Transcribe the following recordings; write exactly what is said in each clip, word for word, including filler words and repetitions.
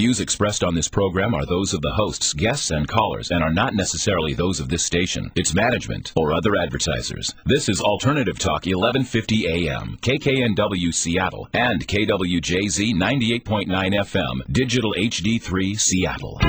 views expressed on this program are those of the hosts, guests, and callers, and are not necessarily those of this station, its management, or other advertisers. This is Alternative Talk eleven fifty A M, K K N W Seattle, and K W J Z ninety-eight point nine F M, Digital H D three Seattle.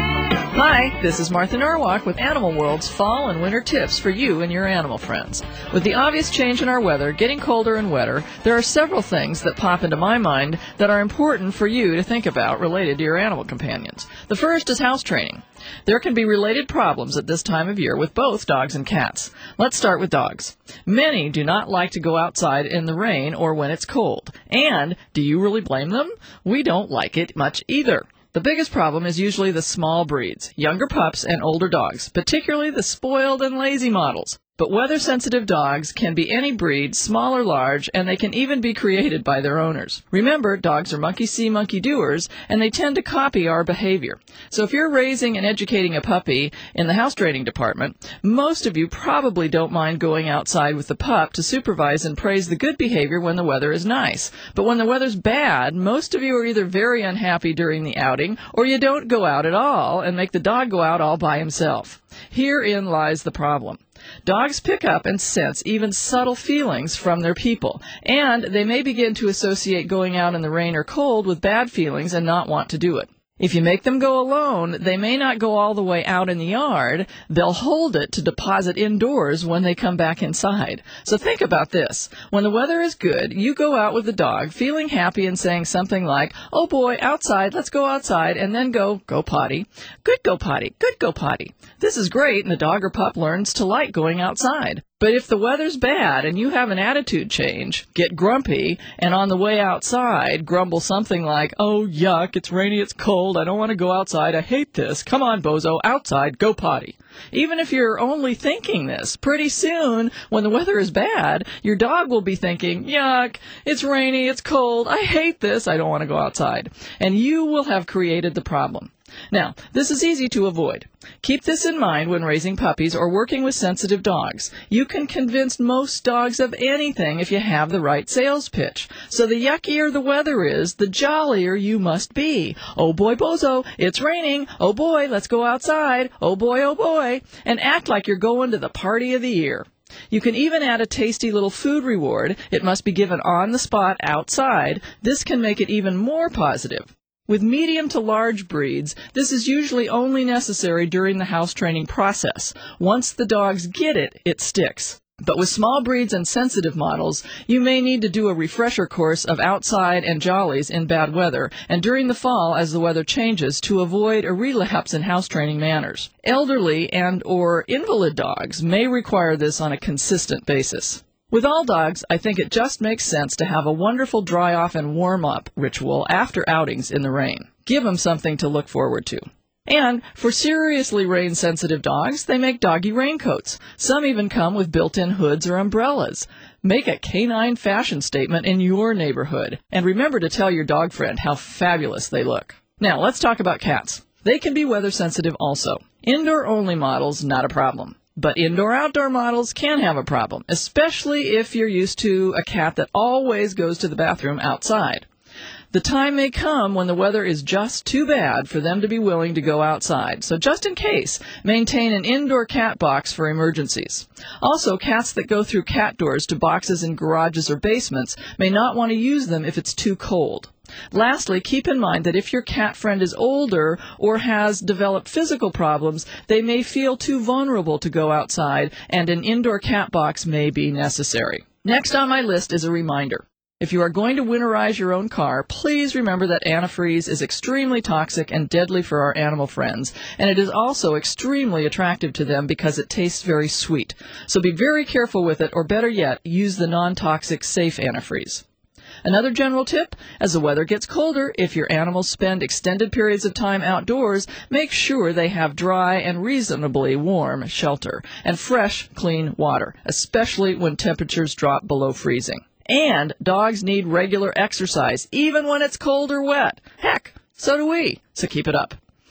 Hi, this is Martha Norwalk with Animal World's fall and winter tips for you and your animal friends. With the obvious change in our weather, getting colder and wetter, there are several things that pop into my mind that are important for you to think about related to your animal companions. The first is house training. There can be related problems at this time of year with both dogs and cats. Let's start with dogs. Many do not like to go outside in the rain or when it's cold. And do you really blame them? We don't like it much either. The biggest problem is usually the small breeds, younger pups and older dogs, particularly the spoiled and lazy models. But weather-sensitive dogs can be any breed, small or large, and they can even be created by their owners. Remember, dogs are monkey-see, monkey-doers, and they tend to copy our behavior. So if you're raising and educating a puppy in the house training department, most of you probably don't mind going outside with the pup to supervise and praise the good behavior when the weather is nice. But when the weather's bad, most of you are either very unhappy during the outing, or you don't go out at all and make the dog go out all by himself. Herein lies the problem. Dogs pick up and sense even subtle feelings from their people, and they may begin to associate going out in the rain or cold with bad feelings and not want to do it. If you make them go alone, they may not go all the way out in the yard. They'll hold it to deposit indoors when they come back inside. So think about this. When the weather is good, you go out with the dog, feeling happy and saying something like, "Oh boy, outside, let's go outside," and then go, "Go potty." "Good go potty, good go potty." This is great, and the dog or pup learns to like going outside. But if the weather's bad and you have an attitude change, get grumpy, and on the way outside grumble something like, "Oh, yuck, it's rainy, it's cold, I don't want to go outside, I hate this, come on, bozo, outside, go potty." Even if you're only thinking this, pretty soon, when the weather is bad, your dog will be thinking, "Yuck, it's rainy, it's cold, I hate this, I don't want to go outside." And you will have created the problem. Now, this is easy to avoid. Keep this in mind when raising puppies or working with sensitive dogs. You can convince most dogs of anything if you have the right sales pitch. So the yuckier the weather is, the jollier you must be. "Oh boy, bozo, it's raining. Oh boy, let's go outside. Oh boy, oh boy." And act like you're going to the party of the year. You can even add a tasty little food reward. It must be given on the spot outside. This can make it even more positive. With medium to large breeds, this is usually only necessary during the house training process. Once the dogs get it, it sticks. But with small breeds and sensitive models, you may need to do a refresher course of outside and jollies in bad weather, and during the fall as the weather changes, to avoid a relapse in house training manners. Elderly and or invalid dogs may require this on a consistent basis. With all dogs, I think it just makes sense to have a wonderful dry-off and warm-up ritual after outings in the rain. Give them something to look forward to. And for seriously rain-sensitive dogs, they make doggy raincoats. Some even come with built-in hoods or umbrellas. Make a canine fashion statement in your neighborhood. And remember to tell your dog friend how fabulous they look. Now, let's talk about cats. They can be weather-sensitive also. Indoor-only models, not a problem. But indoor-outdoor models can have a problem, especially if you're used to a cat that always goes to the bathroom outside. The time may come when the weather is just too bad for them to be willing to go outside. So just in case, maintain an indoor cat box for emergencies. Also, cats that go through cat doors to boxes in garages or basements may not want to use them if it's too cold. Lastly, keep in mind that if your cat friend is older or has developed physical problems, they may feel too vulnerable to go outside, and an indoor cat box may be necessary. Next on my list is a reminder. If you are going to winterize your own car, please remember that antifreeze is extremely toxic and deadly for our animal friends, and it is also extremely attractive to them because it tastes very sweet. So be very careful with it, or better yet, use the non-toxic safe antifreeze. Another general tip, as the weather gets colder, if your animals spend extended periods of time outdoors, make sure they have dry and reasonably warm shelter and fresh, clean water, especially when temperatures drop below freezing. And dogs need regular exercise, even when it's cold or wet. Heck, so do we, so keep it up.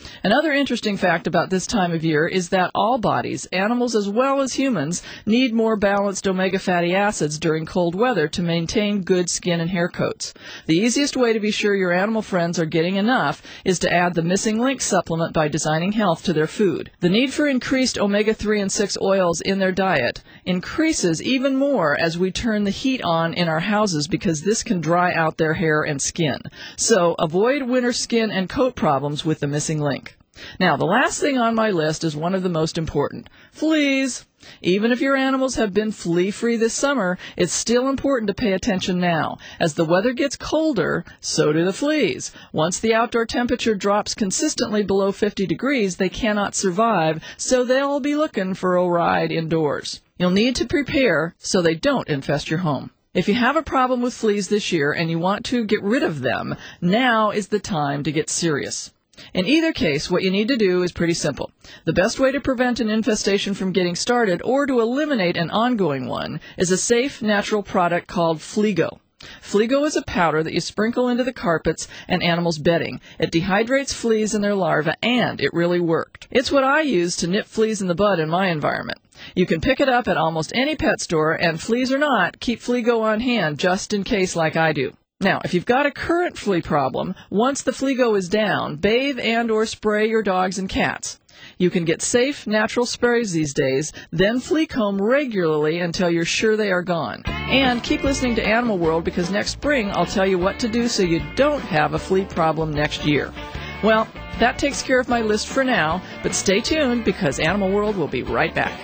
Another interesting fact about this time of year is that all bodies, animals as well as humans, need more balanced omega fatty acids during cold weather to maintain good skin and hair coats. The easiest way to be sure your animal friends are getting enough is to add the Missing Link supplement by Designing Health to their food. The need for increased omega three and six oils in their diet increases even more as we turn the heat on in our houses because this can dry out their hair and skin. So avoid winter skin and coat problems with the Missing Link. Now, the last thing on my list is one of the most important. Fleas. Even if your animals have been flea-free this summer, it's still important to pay attention now. As the weather gets colder, so do the fleas. Once the outdoor temperature drops consistently below fifty degrees, they cannot survive, so they'll be looking for a ride indoors. You'll need to prepare so they don't infest your home. If you have a problem with fleas this year and you want to get rid of them, now is the time to get serious. In either case, what you need to do is pretty simple. The best way to prevent an infestation from getting started or to eliminate an ongoing one is a safe, natural product called Fleago. Fleago is a powder that you sprinkle into the carpets and animals' bedding. It dehydrates fleas and their larvae, and it really worked. It's what I use to nip fleas in the bud in my environment. You can pick it up at almost any pet store, and fleas or not, keep Fleago on hand just in case like I do. Now, if you've got a current flea problem, once the Fleago is down, bathe and or spray your dogs and cats. You can get safe, natural sprays these days, then flea comb regularly until you're sure they are gone. And keep listening to Animal World because next spring I'll tell you what to do so you don't have a flea problem next year. Well, that takes care of my list for now, but stay tuned because Animal World will be right back.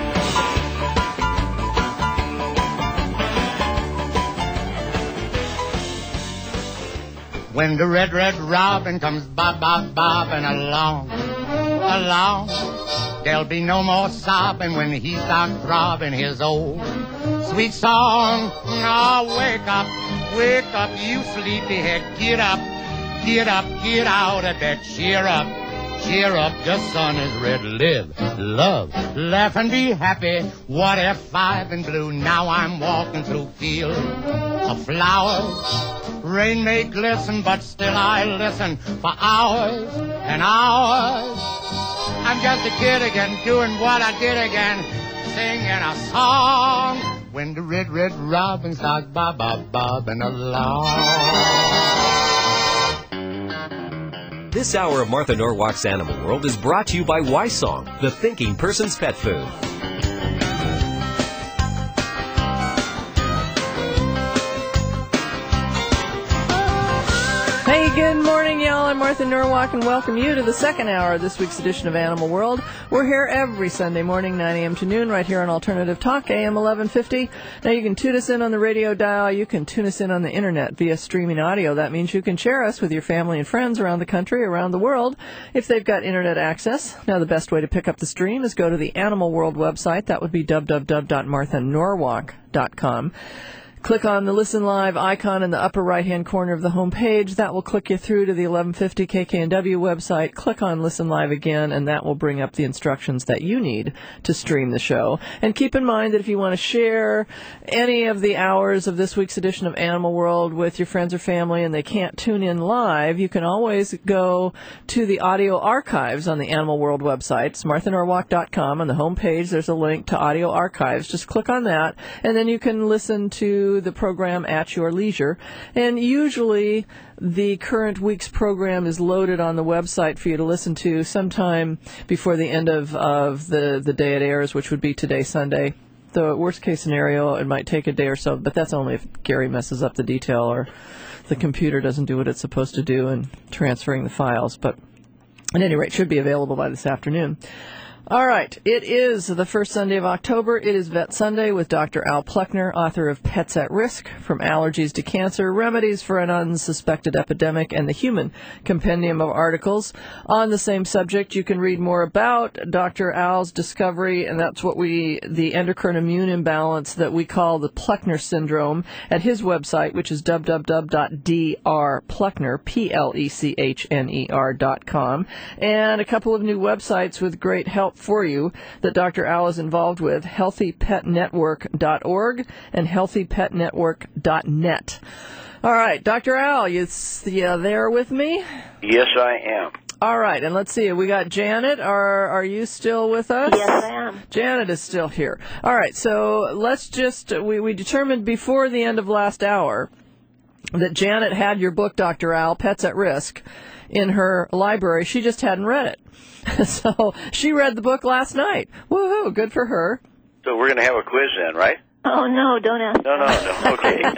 When the red, red robin comes bob, bob, bobbing along, along, there'll be no more sobbing when he starts throbbing his old sweet song. Oh, wake up, wake up, you sleepyhead, get up, get up, get out of bed, cheer up, cheer up, the sun is red, live, love, laugh and be happy. What if five and blue, now I'm walking through fields of flowers. Rain may glisten, but still I listen for hours and hours. I'm just a kid again, doing what I did again, singing a song. When the red, red robin starts bob, bob, bobbing along. This hour of Martha Norwalk's Animal World is brought to you by Ysong, the thinking person's pet food. Hey, good morning, y'all. I'm Martha Norwalk, and welcome you to the second hour of this week's edition of Animal World. We're here every Sunday morning, nine a.m. to noon, right here on Alternative Talk, A M eleven fifty. Now, you can tune us in on the radio dial. You can tune us in on the Internet via streaming audio. That means you can share us with your family and friends around the country, around the world, if they've got Internet access. Now, the best way to pick up the stream is go to the Animal World website. That would be w w w dot martha norwalk dot com. Click on the Listen Live icon in the upper right-hand corner of the home page. That will click you through to the eleven fifty K K N W website. Click on Listen Live again, and that will bring up the instructions that you need to stream the show. And keep in mind that if you want to share any of the hours of this week's edition of Animal World with your friends or family and they can't tune in live, you can always go to the audio archives on the Animal World website. It's martha norwalk dot com. On the home page, there's a link to audio archives. Just click on that, and then you can listen to the program at your leisure. And usually the current week's program is loaded on the website for you to listen to sometime before the end of, of the, the day it airs, which would be today, Sunday. The worst case scenario, it might take a day or so, but that's only if Gary messes up the detail or the computer doesn't do what it's supposed to do in transferring the files. But at any rate, it should be available by this afternoon. All right, it is the first Sunday of October. It is Vet Sunday with Doctor Al Pluckner, author of Pets at Risk, From Allergies to Cancer, Remedies for an Unsuspected Epidemic, and the Human Compendium of Articles. On the same subject, you can read more about Doctor Al's discovery, and that's what we, the endocrine immune imbalance that we call the Pluckner syndrome, at his website, which is w w w dot d r pluckner, P L E C H N E R dot com, and a couple of new websites with great help for you that Doctor Al is involved with, healthy pet network dot org and healthy pet network dot net. All right, Doctor Al, you, you there with me? Yes, I am. All right, and let's see. We got Janet. Are are you still with us? Yes, I am. Janet is still here. All right, so let's just, we, we determined before the end of last hour that Janet had your book, Doctor Al, Pets at Risk, in her library. She just hadn't read it. So she read the book last night. Woohoo, good for her. So we're going to have a quiz then, right? Oh, no, don't ask. No, no, no,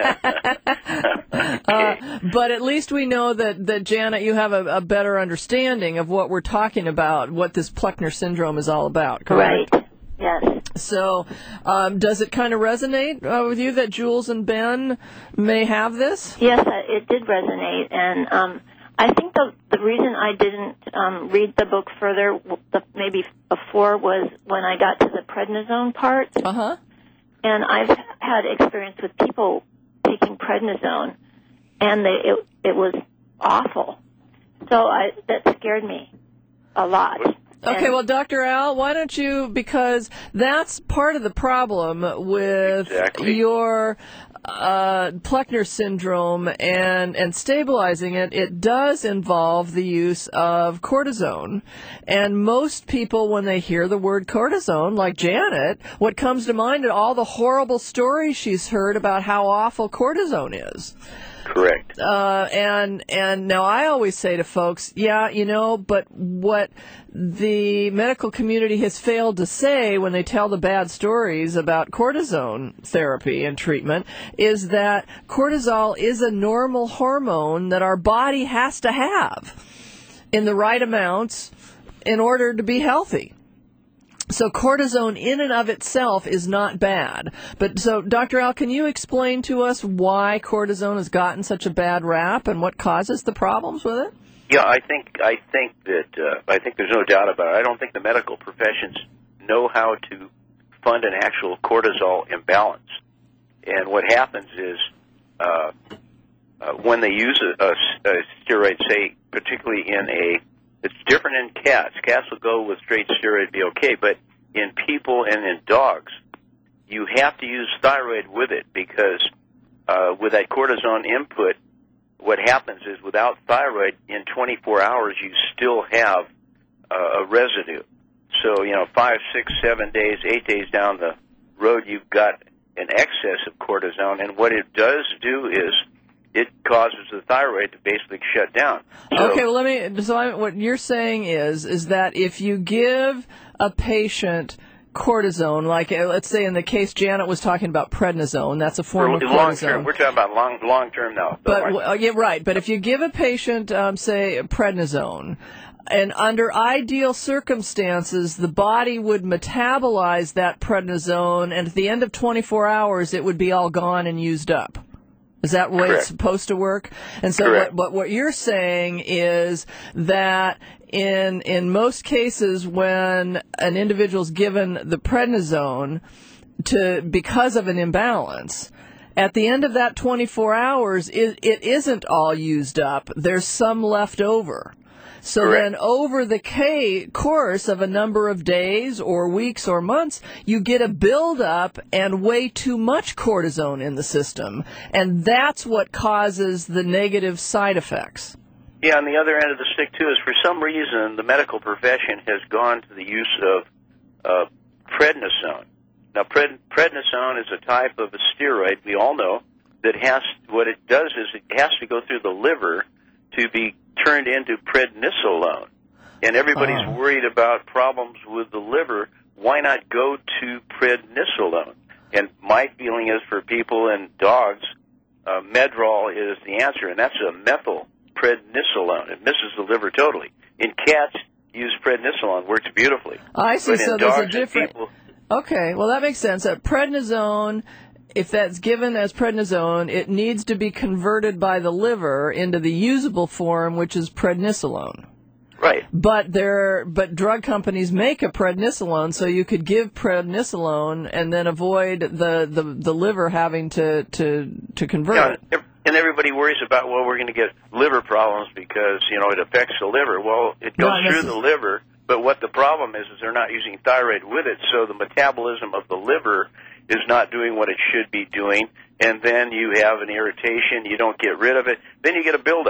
okay. okay. Uh, but at least we know that, that Janet, you have a, a better understanding of what we're talking about, what this Pleckner syndrome is all about, correct? Right, yes. So um, does it kind of resonate uh, with you that Jules and Ben may have this? Yes, it did resonate, and um, I think the the reason I didn't um, read the book further, the, maybe before, was when I got to the prednisone part. Uh-huh. And I've had experience with people taking prednisone, and they, it it was awful. So I, that scared me a lot. Okay, and, well, Doctor Al, why don't you, because that's part of the problem with exactly. your uh, Pleckner syndrome and, and stabilizing it. It does involve the use of cortisone. And most people, when they hear the word cortisone, like Janet, what comes to mind are all the horrible stories she's heard about how awful cortisone is. Correct. Uh, and and now I always say to folks, yeah, you know, but what the medical community has failed to say when they tell the bad stories about cortisone therapy and treatment is that cortisol is a normal hormone that our body has to have in the right amounts in order to be healthy. So cortisone in and of itself is not bad. But so, Doctor Al, can you explain to us why cortisone has gotten such a bad rap and what causes the problems with it? Yeah, I think I think that uh, I think there's no doubt about it. I don't think the medical professions know how to fund an actual cortisol imbalance. And what happens is uh, uh, when they use a, a, a steroid, say particularly in a It's different in cats. Cats will go with straight steroid, be okay, but in people and in dogs, you have to use thyroid with it because uh, with that cortisone input, what happens is without thyroid, in twenty-four hours, you still have uh, a residue. So, you know, five, six, seven days, eight days down the road, you've got an excess of cortisone, and what it does do is it causes the thyroid to basically shut down. So, okay, well, let me. So, I, what you're saying is, is that if you give a patient cortisone, like uh, let's say in the case Janet was talking about prednisone, that's a form of cortisone. Long term, we're talking about long, long term now. But uh, yeah, right. But if you give a patient, um, say, prednisone, and under ideal circumstances, the body would metabolize that prednisone, and at the end of twenty-four hours, it would be all gone and used up. Is that the way Correct. It's supposed to work? And so what, what what you're saying is that in in most cases when an individual's given the prednisone to because of an imbalance, at the end of that twenty-four hours, it, it isn't all used up. There's some left over. So Correct. Then over the K course of a number of days or weeks or months, you get a buildup and way too much cortisone in the system. And that's what causes the negative side effects. Yeah, on the other end of the stick, too, is for some reason the medical profession has gone to the use of uh, prednisone. Now, pred- prednisone is a type of a steroid, we all know, that has, what it does is it has to go through the liver to be turned into prednisolone. And everybody's oh. worried about problems with the liver. Why not go to prednisolone? And my feeling is for people and dogs, uh, Medrol is the answer, and that's a methyl prednisolone. It misses the liver totally. In cats, use prednisolone. Works beautifully. I see. But So in there's dogs a different... and people, Okay, well, that makes sense. Uh, prednisone, if that's given as prednisone, it needs to be converted by the liver into the usable form, which is prednisolone. right. But there, but drug companies make a prednisolone, so you could give prednisolone and then avoid the, the, the liver having to, to, to convert Yeah, it. and everybody worries about, well, we're going to get liver problems because, you know, it affects the liver. Well, it goes Not through necess- the liver, but what the problem is is they're not using thyroid with it, so the metabolism of the liver is not doing what it should be doing, and then you have an irritation, you don't get rid of it, then you get a buildup.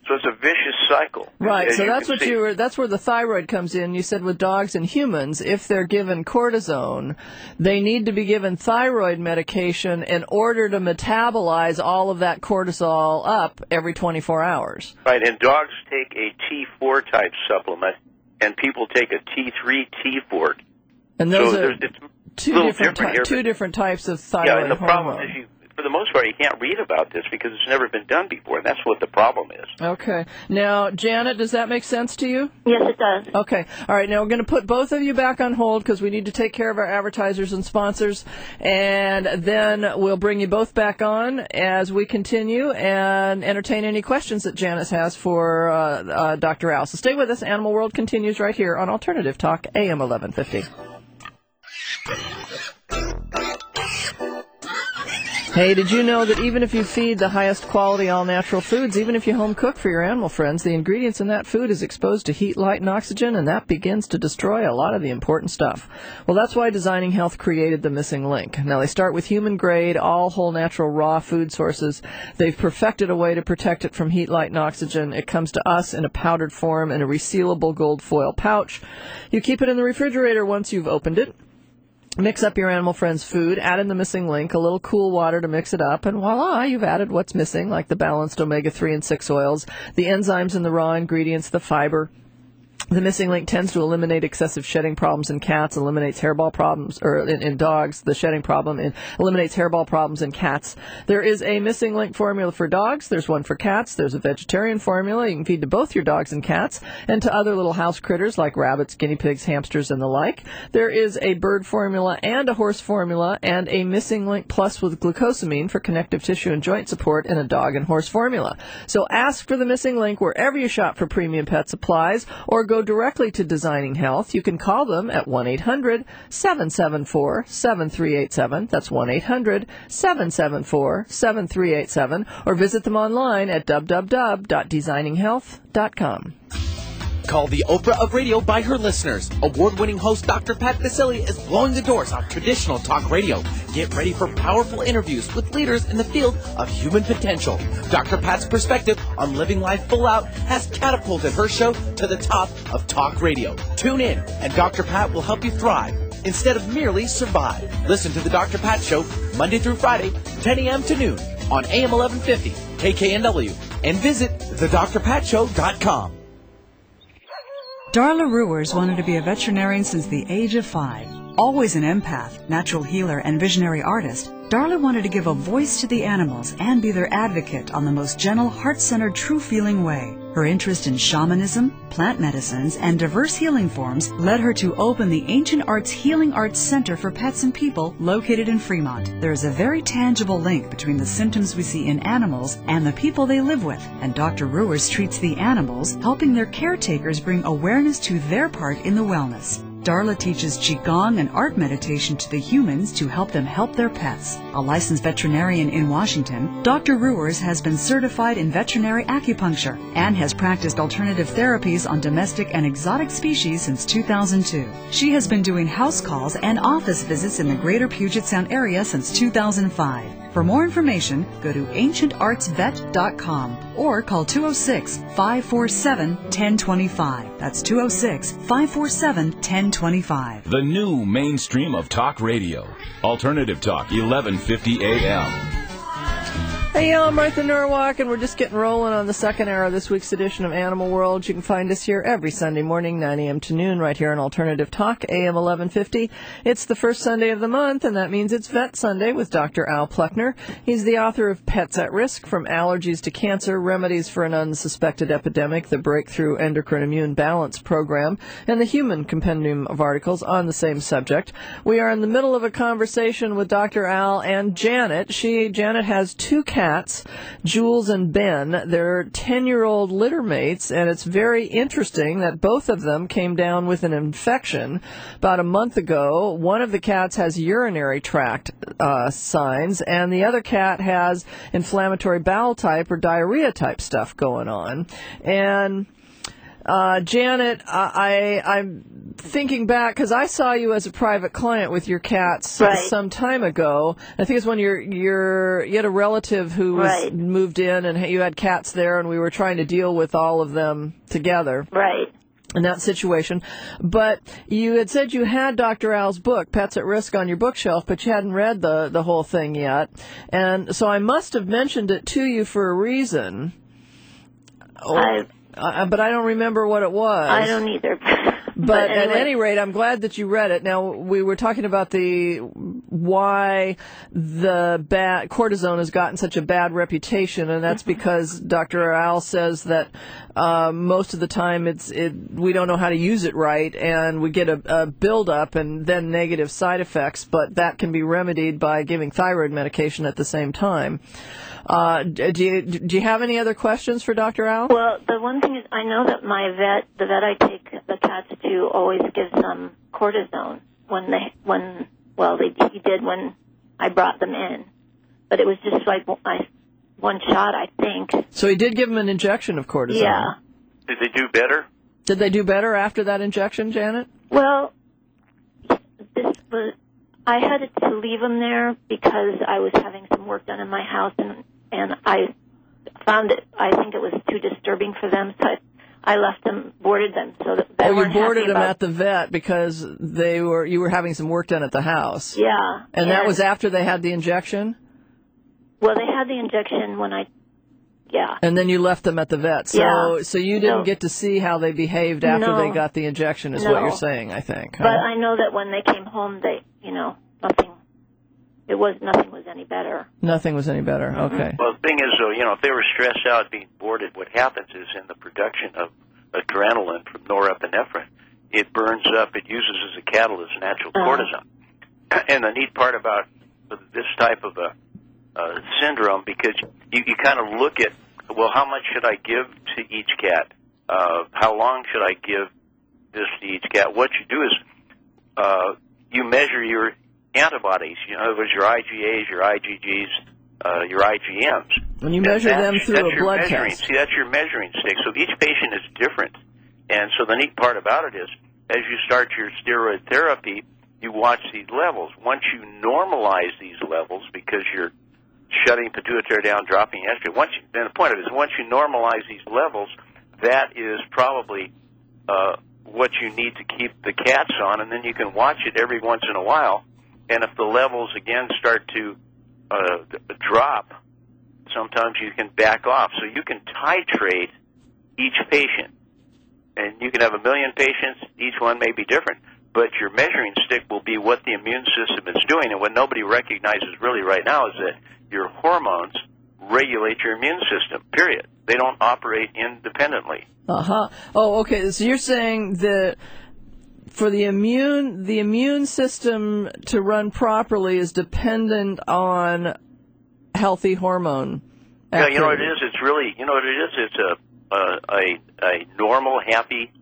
So it's a vicious cycle. Right, as so you that's can what see. you were, that's where the thyroid comes in. You said with dogs and humans, if they're given cortisone, they need to be given thyroid medication in order to metabolize all of that cortisol up every twenty-four hours. Right, and dogs take a T four type supplement, and people take a T three, T four. And those so are there's- it's two a little different, different ty- here, two but- different types of thyroid Yeah, and the hormone. problem is you, for the most part, you can't read about this because it's never been done before, and that's what the problem is. Okay. Now, Janet, does that make sense to you? Yes, it does. Okay. All right. Now we're going to put both of you back on hold because we need to take care of our advertisers and sponsors, and then we'll bring you both back on as we continue and entertain any questions that Janice has for uh, uh, Doctor Al. So stay with us. Animal World continues right here on Alternative Talk, A M eleven fifty. Hey, did you know that even if you feed the highest quality all-natural foods, even if you home cook for your animal friends, the ingredients in that food is exposed to heat, light, and oxygen, and that begins to destroy a lot of the important stuff. Well, that's why Designing Health created the Missing Link. Now, they start with human-grade, all whole natural raw food sources. They've perfected a way to protect it from heat, light, and oxygen. It comes to us in a powdered form in a resealable gold foil pouch. You keep it in the refrigerator once you've opened it. Mix up your animal friend's food, add in the Missing Link, a little cool water to mix it up, and voila, you've added what's missing, like the balanced omega three and six oils, the enzymes in the raw ingredients, the fiber. The Missing Link tends to eliminate excessive shedding problems in cats, eliminates hairball problems, or in, in dogs, the shedding problem, and eliminates hairball problems in cats. There is a Missing Link formula for dogs. There's one for cats. There's a vegetarian formula you can feed to both your dogs and cats, and to other little house critters like rabbits, guinea pigs, hamsters, and the like. There is a bird formula and a horse formula, and a Missing Link Plus with glucosamine for connective tissue and joint support in a dog and horse formula. So ask for the Missing Link wherever you shop for premium pet supplies, or go directly to Designing Health. You can call them at one eight hundred seven seven four seven three eight seven. That's one eight hundred seven seven four seven three eight seven. Or visit them online at w w w dot designing health dot com. Called the Oprah of radio by her listeners. Award-winning host Doctor Pat Baccili is blowing the doors off traditional talk radio. Get ready for powerful interviews with leaders in the field of human potential. Doctor Pat's perspective on living life full out has catapulted her show to the top of talk radio. Tune in, and Doctor Pat will help you thrive instead of merely survive. Listen to the Doctor Pat Show Monday through Friday, ten a.m. to noon on A M eleven fifty K K N W, and visit the dr pat show dot com. Darla Ruers wanted to be a veterinarian since the age of five. Always an empath, natural healer, and visionary artist, Darla wanted to give a voice to the animals and be their advocate on the most gentle, heart-centered, true-feeling way. Her interest in shamanism, plant medicines, and diverse healing forms led her to open the Ancient Arts Healing Arts Center for Pets and People located in Fremont. There is a very tangible link between the symptoms we see in animals and the people they live with, and Doctor Ruers treats the animals, helping their caretakers bring awareness to their part in the wellness. Darla teaches Qigong and art meditation to the humans to help them help their pets. A licensed veterinarian in Washington, Doctor Ruers has been certified in veterinary acupuncture and has practiced alternative therapies on domestic and exotic species since two thousand two. She has been doing house calls and office visits in the greater Puget Sound area since two thousand five. For more information, go to ancient arts vet dot com or call two oh six, five four seven, one oh two five. That's two oh six, five four seven, one oh two five. The new mainstream of talk radio. Alternative Talk, eleven fifty A M. Hey, y'all, I'm Martha Norwalk, and we're just getting rolling on the second hour of this week's edition of Animal World. You can find us here every Sunday morning, nine a.m. to noon, right here on Alternative Talk, A M eleven fifty. It's the first Sunday of the month, and that means it's Vet Sunday with Doctor Al Pluckner. He's the author of Pets at Risk, From Allergies to Cancer, Remedies for an Unsuspected Epidemic, the Breakthrough Endocrine Immune Balance Program, and the Human Compendium of articles on the same subject. We are in the middle of a conversation with Doctor Al and Janet. She, Janet has two cats. Cats, Jules and Ben. They're ten-year-old litter mates, and it's very interesting that both of them came down with an infection about a month ago. One of the cats has urinary tract uh, signs, and the other cat has inflammatory bowel type or diarrhea type stuff going on. And Uh, Janet, I, I, I'm thinking back, because I saw you as a private client with your cats Right. some time ago. I think it's when you're, you're, you had a relative who was Right. moved in, and you had cats there, and we were trying to deal with all of them together. Right. In that situation. But you had said you had Doctor Al's book, Pets at Risk, on your bookshelf, but you hadn't read the, the whole thing yet. And so I must have mentioned it to you for a reason. Oh, I, uh, but I don't remember what it was. I don't either. But, but at anyway. any rate, I'm glad that you read it. Now, we were talking about the why the bad cortisone has gotten such a bad reputation, and that's because Doctor Al says that uh, most of the time it's it we don't know how to use it right, and we get a, a buildup and then negative side effects. But that can be remedied by giving thyroid medication at the same time. Uh, do you do you have any other questions for Doctor Al? Well, the one thing is, I know that my vet, the vet I take the cats to, always gives them cortisone when they, when, well, they, he did when I brought them in, but it was just like I, one shot, I think. So he did give them an injection of cortisone. Yeah. Did they do better? Did they do better after that injection, Janet? Well, this was, I had to leave them there because I was having some work done in my house, and and I found it, I think it was too disturbing for them, so I, I left them, boarded them, so that they Oh, you weren't boarded happy them about, at the vet because they were you were having some work done at the house. Yeah. And that was after they had the injection? Well, they had the injection when I, yeah. And then you left them at the vet. So Yeah. so you didn't So- get to see how they behaved after No. they got the injection is what No. you're saying, I think. huh? But I know that when they came home, they, you know, nothing, it was, nothing was any better. Nothing was any better. Okay. Well, the thing is, though, you know, if they were stressed out being boarded, what happens is in the production of adrenaline from norepinephrine, it burns up, it uses as a catalyst natural Uh-huh. cortisone. And the neat part about this type of a uh, syndrome, because you, you kind of look at, well, how much should I give to each cat? Uh, how long should I give this to each cat? What you do is uh, you measure your antibodies. You know, in other words, your I G As, your I G Gs, uh, your I G Ms. When you measure And them that's- through that's a your blood measuring, test. See, that's your measuring stick. So each patient is different. And so the neat part about it is, as you start your steroid therapy, you watch these levels. Once you normalize these levels, because you're shutting pituitary down, dropping estrogen, once you, and the point of it is, once you normalize these levels, that is probably uh, what you need to keep the cats on, and then you can watch it every once in a while. And if the levels again start to uh, drop, sometimes you can back off. So you can titrate each patient. And you can have a million patients, each one may be different, but your measuring stick will be what the immune system is doing. And what nobody recognizes really right now is that your hormones regulate your immune system, period. They don't operate independently. Uh-huh. Oh, okay. So you're saying that for the immune the immune system to run properly is dependent on healthy hormone Yeah, activity. you know what it is? It's really, you know what it is? It's a a, a, a normal, happy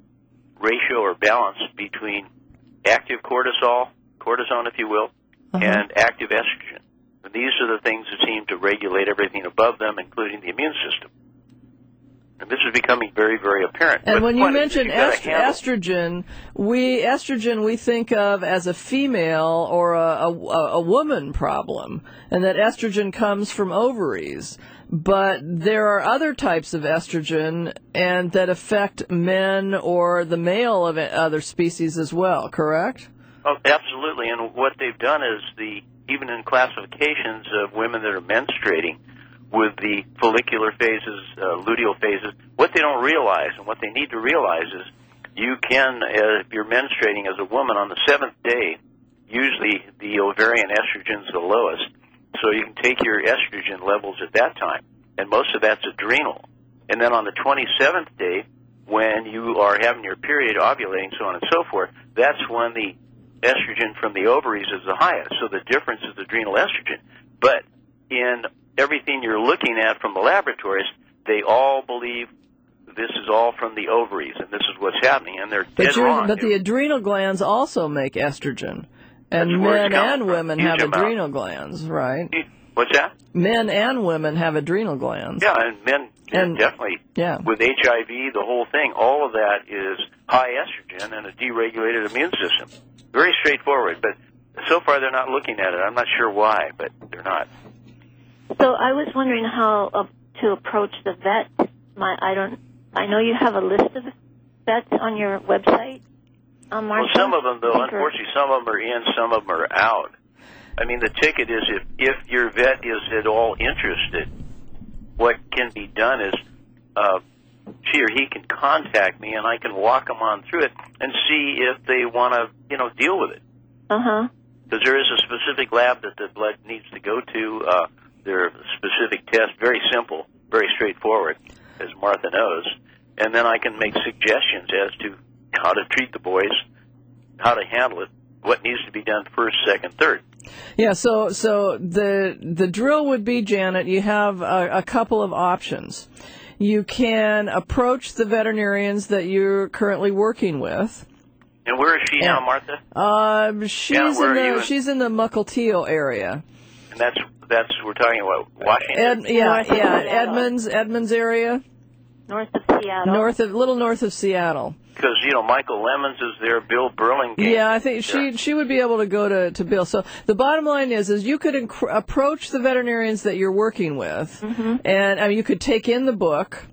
ratio or balance between active cortisol, cortisone, if you will, Uh-huh. and active estrogen. And these are the things that seem to regulate everything above them, including the immune system. And this is becoming very, very apparent. And But when the you point is, mention you've got to est- handle- estrogen, we estrogen we think of as a female or a, a, a woman problem, and that estrogen comes from ovaries. But there are other types of estrogen and that affect men or the male of other species as well, correct? Oh, absolutely. And what they've done is the even in classifications of women that are menstruating with the follicular phases, uh, luteal phases, what they don't realize and what they need to realize is you can, uh, if you're menstruating as a woman on the seventh day, usually the ovarian estrogen is the lowest, so you can take your estrogen levels at that time, and most of that's adrenal. And then on the twenty-seventh day, when you are having your period, ovulating, so on and so forth, that's when the estrogen from the ovaries is the highest. So the difference is adrenal estrogen. But in everything you're looking at from the laboratories, they all believe this is all from the ovaries, and this is what's happening, and they're But, dead you're- wrong. but the adrenal glands also make estrogen, and That's where it's men coming and from. women Huge have amount. adrenal glands, right? What's that? Men and women have adrenal glands. Yeah, and men And definitely, yeah. with H I V, the whole thing, all of that is high estrogen and a deregulated immune system. Very straightforward, but so far they're not looking at it. I'm not sure why, but they're not. So I was wondering how uh, to approach the vet. My, I don't. I know you have a list of vets on your website. Um, well, some of them, though, unfortunately, some of them are in, some of them are out. I mean, the ticket is if, if your vet is at all interested, what can be done is uh, she or he can contact me, and I can walk them on through it and see if they want to, you know, deal with it. Uh-huh. Because there is a specific lab that the blood needs to go to. Uh, there are specific tests, very simple, very straightforward, as Martha knows. And then I can make suggestions as to how to treat the boys, how to handle it, what needs to be done first, second, third. Yeah, so so the the drill would be, Janet, you have a, a couple of options. You can approach the veterinarians that you're currently working with. And where is she yeah. now, Martha? Um, she's yeah, where in are the you she's in the Mukilteo area. And that's that's we're talking about Washington. Ed, yeah, North of yeah, Seattle. Edmonds, Edmonds area. North of Seattle. North of, little north of Seattle. Because, you know, Michael Lemons is there, Bill Burlingame. Yeah, I think she she would be able to go to, to Bill. So the bottom line is, is you could inc- approach the veterinarians that you're working with, mm-hmm. and I mean, you could take in the book.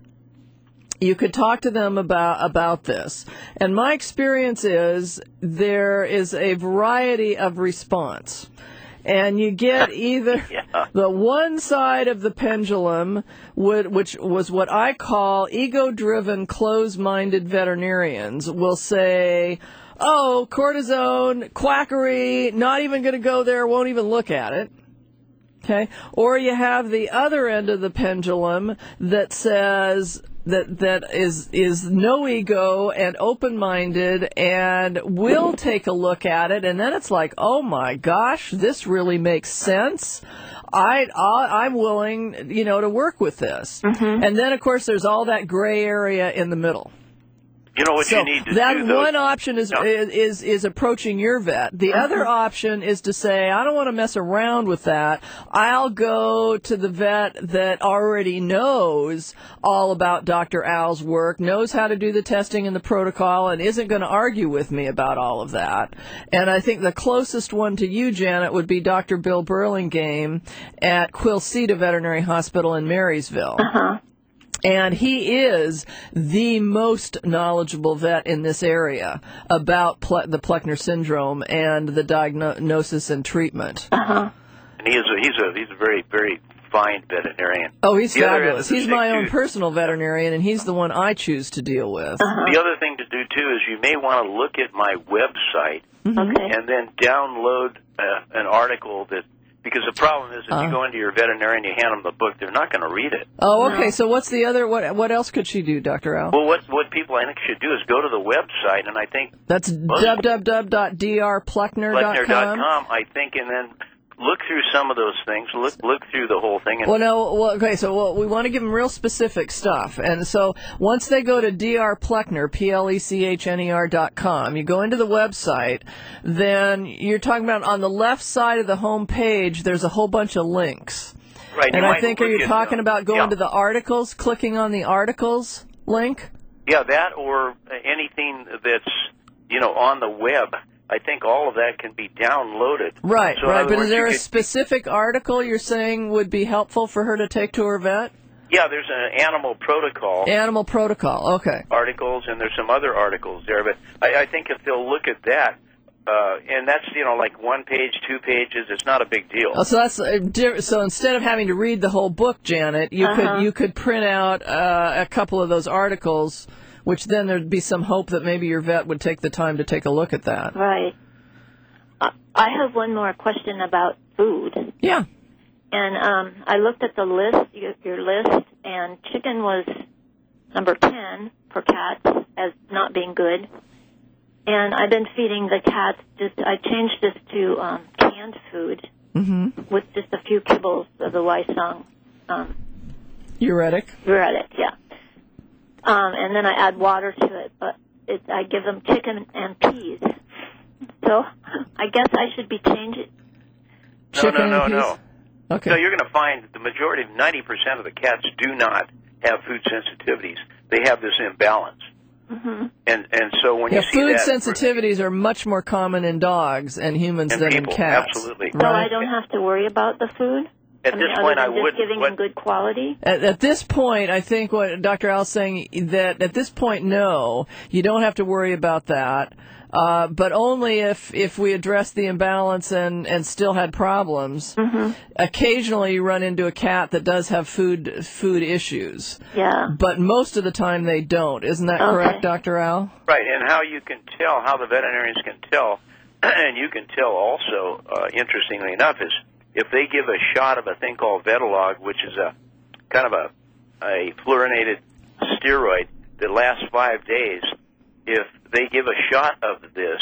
You could talk to them about about this. And my experience is there is a variety of response. And you get either yeah. the one side of the pendulum, would, which was what I call ego-driven, closed-minded veterinarians, will say, oh, cortisone, quackery, not even going to go there, won't even look at it. Okay? Or you have the other end of the pendulum that says that that is is no ego and open-minded and will take a look at it, and then it's like, oh my gosh, this really makes sense. I, I I'm willing, you know, to work with this. Mm-hmm. And then of course there's all that gray area in the middle. You know what so you need to that do, though? one option is, no. is is is approaching your vet. The Uh-huh. other option is to say, I don't want to mess around with that. I'll go to the vet that already knows all about Doctor Al's work, knows how to do the testing and the protocol, and isn't going to argue with me about all of that. And I think the closest one to you, Janet, would be Doctor Bill Burlingame at Quilceda Veterinary Hospital in Marysville. Uh-huh. And he is the most knowledgeable vet in this area about ple- the Pleckner syndrome and the diagnosis and treatment. Uh-huh. And he is a, he's a he's a very very fine veterinarian. Oh, he's the fabulous. He's my own too, personal veterinarian, and he's the one I choose to deal with. Uh-huh. The other thing to do too is you may want to look at my website Mm-hmm. Okay. and then download uh, an article that. Because the problem is, if Uh. you go into your veterinarian, you hand them the book, they're not going to read it. Oh, okay. No. So what's the other? What what else could she do, Doctor Al? Well, what what people I think should do is go to the website, and I think That's most- w w w dot d r pleckner dot Pleckner dot com. com, I think, and then look through some of those things. Look look through the whole thing. And Well, no, well, okay, so well, we want to give them real specific stuff. And so once they go to Doctor Pleckner, P L E C H N E R dot com, you go into the website, then you're talking about on the left side of the home page, there's a whole bunch of links. right, And you I might think, are look you at, talking uh, about going yeah. to the articles, clicking on the articles link? Yeah, that or anything that's, you know, on the web. I think all of that can be downloaded. Right, So in right. other But words, is there you a could- specific article you're saying would be helpful for her to take to her vet? Yeah, there's an animal protocol Animal protocol, okay. articles, and there's some other articles there. But I, I think if they'll look at that, uh, and that's, you know, like one page, two pages, it's not a big deal. Oh, so that's uh, di- so instead of having to read the whole book, Janet, you Uh-huh. could you could print out uh, a couple of those articles, which then there'd be some hope that maybe your vet would take the time to take a look at that. Right. Uh, I have one more question about food. Yeah. And um, I looked at the list, your, your list, and chicken was number ten for cats as not being good. And I've been feeding the cats, just I changed this to um, canned food Mm-hmm. with just a few kibbles of the Weissong um, Uretic. Uretic, yeah. Um, and then I add water to it, but it, I give them chicken and peas. So I guess I should be changing. No, Chicken no, no, and no. peas? Okay. So you're going to find the majority, ninety percent of the cats do not have food sensitivities. They have this imbalance. Mm-hmm. And and so when yeah, you see food that, sensitivities are much more common in dogs and humans and than people, in cats. absolutely. So Right? I don't have to worry about the food? At I this mean, point, other I than just wouldn't. giving What- them good quality? At, at this point, I think what Doctor Al's saying, that at this point, no, you don't have to worry about that. Uh, but only if, if we address the imbalance and, and still had problems. Mm-hmm. Occasionally you run into a cat that does have food food issues. Yeah. But most of the time they don't. Isn't that Okay. correct, Doctor Al? Right, and how you can tell, how the veterinarians can tell, and you can tell also, uh, interestingly enough, is if they give a shot of a thing called Vetilog, which is a kind of a, a fluorinated steroid that lasts five days, if they give a shot of this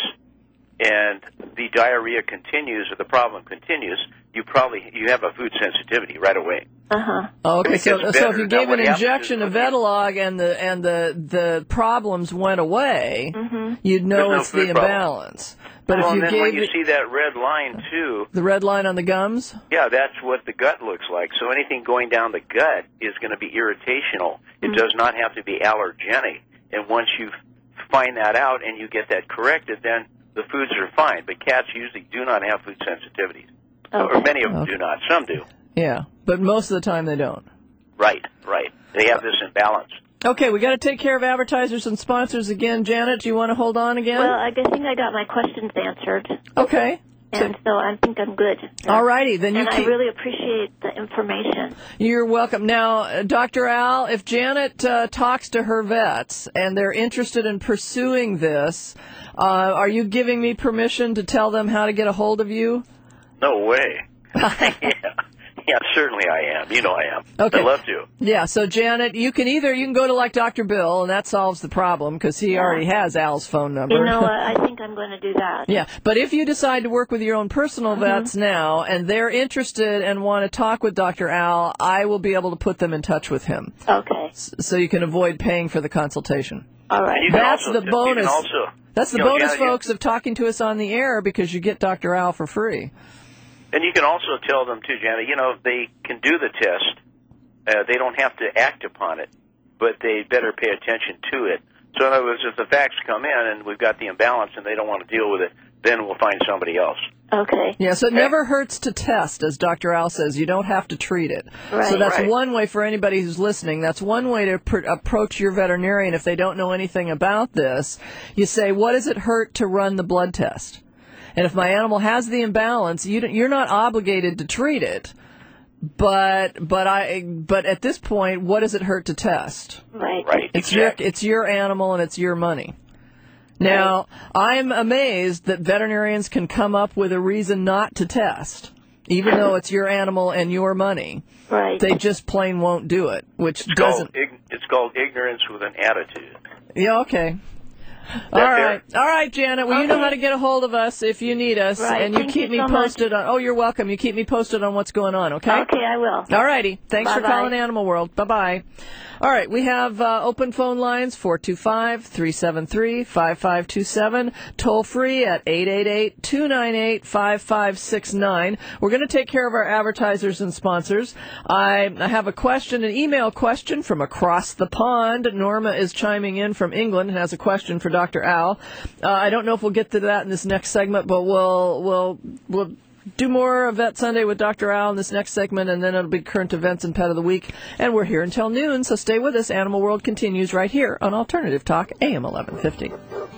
and the diarrhea continues or the problem continues, you probably you have a food sensitivity right away. Uh-huh. Oh, okay, It so gets so if better. you Now, gave what an happens injection is of when you- Vetilog and the and the the problems went away, Mm-hmm. you'd know There's no it's the food problem. imbalance. But well, if you and then when gave you it- see that red line too, the red line on the gums, yeah, that's what the gut looks like. So anything going down the gut is going to be irritational. It Mm-hmm. does not have to be allergenic. And once you find that out and you get that corrected, then the foods are fine. But cats usually do not have food sensitivities. Okay. Or many of them Okay. do not. Some do. yeah, but most of the time they don't. Right, right. They have this imbalance. Okay, we got to take care of advertisers and sponsors again. Janet, do you want to hold on again? Well, I think I got my questions answered, okay. and so I think I'm good. All righty, then you And I keep. really appreciate the information. You're welcome. Now, uh, Doctor Al, if Janet uh, talks to her vets and they're interested in pursuing this, uh, are you giving me permission to tell them how to get a hold of you? No way. yeah. yeah, certainly I am. You know I am. Okay. I'd love to. Yeah, so Janet, you can either, you can go to like Doctor Bill, and that solves the problem because he Yeah. already has Al's phone number. You know, I I think I'm going to do that. Yeah, but if you decide to work with your own personal vets now and they're interested and want to talk with Doctor Al, I will be able to put them in touch with him Okay. s- so you can avoid paying for the consultation. All right. And you can That's also, the you bonus. can also, That's the you know, bonus, Janet, you- folks, of talking to us on the air because you get Doctor Al for free. And you can also tell them, too, Janet, you know, they can do the test. Uh, they don't have to act upon it, but they better pay attention to it. So, in other words, if the facts come in and we've got the imbalance and they don't want to deal with it, then we'll find somebody else. Okay. Yeah, so it never hurts to test, as Doctor Al says. You don't have to treat it. Right. So that's Right. one way for anybody who's listening. That's one way to pr- approach your veterinarian if they don't know anything about this. You say, what does it hurt to run the blood test? And if my animal has the imbalance, you don't, you're not obligated to treat it. But but I but at this point, what does it hurt to test? Right. Right, It's exactly. your it's your animal and it's your money. Now, I'm amazed that veterinarians can come up with a reason not to test, even though it's your animal and your money. Right. They just plain won't do it, which It's doesn't. called, ig- it's called ignorance with an attitude. Yeah, okay. All fair? right, all right, Janet. Well, you know Okay. how to get a hold of us if you need us, Right. and you Thank keep you me so much. posted on. Oh, you're welcome. You keep me posted on what's going on. Okay. Okay, I will. All righty. Thanks for Bye-bye. calling Animal World. Bye-bye. All right, we have uh, open phone lines, four two five, three seven three, five five two seven, toll free at eight eight eight, two nine eight, five five six nine. We're going to take care of our advertisers and sponsors. I, I have a question, an email question from across the pond. Norma is chiming in from England and has a question for Doctor Al. Uh, I don't know if we'll get to that in this next segment, but we'll we'll we'll do more of Vet Sunday with Doctor Al in this next segment, and then it'll be current events and pet of the week. And we're here until noon, so stay with us. Animal World continues right here on Alternative Talk, A M eleven fifty.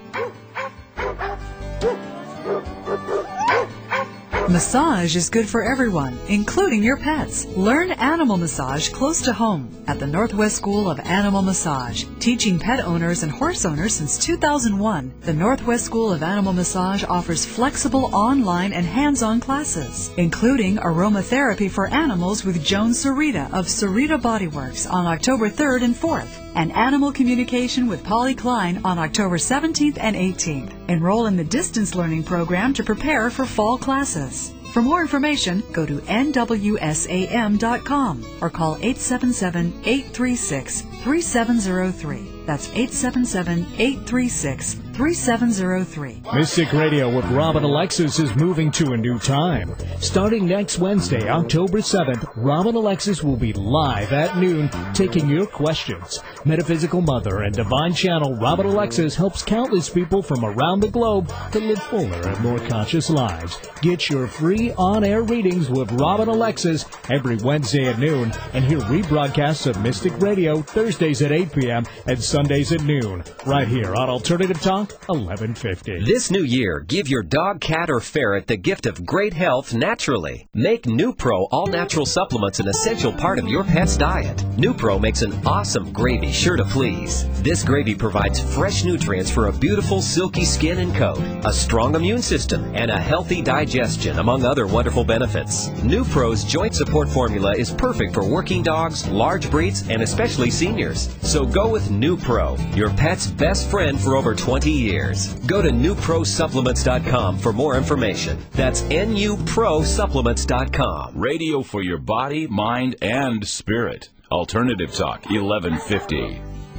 Massage is good for everyone, including your pets. Learn animal massage close to home at the Northwest School of Animal Massage. Teaching pet owners and horse owners since two thousand one, the Northwest School of Animal Massage offers flexible online and hands-on classes, including aromatherapy for animals with Joan Sarita of Sarita Bodyworks on October third and fourth, and animal communication with Polly Klein on October seventeenth and eighteenth. Enroll in the distance learning program to prepare for fall classes. For more information, go to N W S A M dot com or call eight seven seven, eight three six, three seven zero three. That's eight seven seven, eight three six, three seven zero three. Mystic Radio with Robin Alexis is moving to a new time. Starting next Wednesday, October seventh, Robin Alexis will be live at noon taking your questions. Metaphysical Mother and Divine Channel Robin Alexis helps countless people from around the globe to live fuller and more conscious lives. Get your free on-air readings with Robin Alexis every Wednesday at noon, and hear rebroadcasts of Mystic Radio Thursdays at eight p.m. and Sundays at noon, right here on Alternative Talk eleven fifty. This new year, give your dog, cat, or ferret the gift of great health naturally. Make NuPro all-natural supplements an essential part of your pet's diet. NuPro makes an awesome gravy sure to please. This gravy provides fresh nutrients for a beautiful, silky skin and coat, a strong immune system, and a healthy digestion, among other wonderful benefits. NuPro's joint support formula is perfect for working dogs, large breeds, and especially seniors. So go with NuPro, your pet's best friend for over twenty years. Go to new pro supplements dot com for more information. That's N U Pro Supplements dot com. Radio for your body, mind, and spirit. Alternative Talk eleven fifty.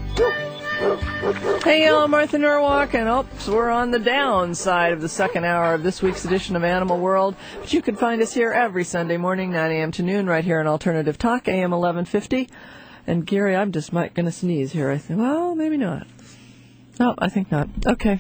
Hey, y'all, Martha Norwalk, and oops, we're on the downside of the second hour of this week's edition of Animal World. But you can find us here every Sunday morning, nine a.m. to noon, right here on Alternative Talk, A M eleven fifty. And Gary, I'm just might going to sneeze here. I think, well, maybe not. No, I think not. Okay.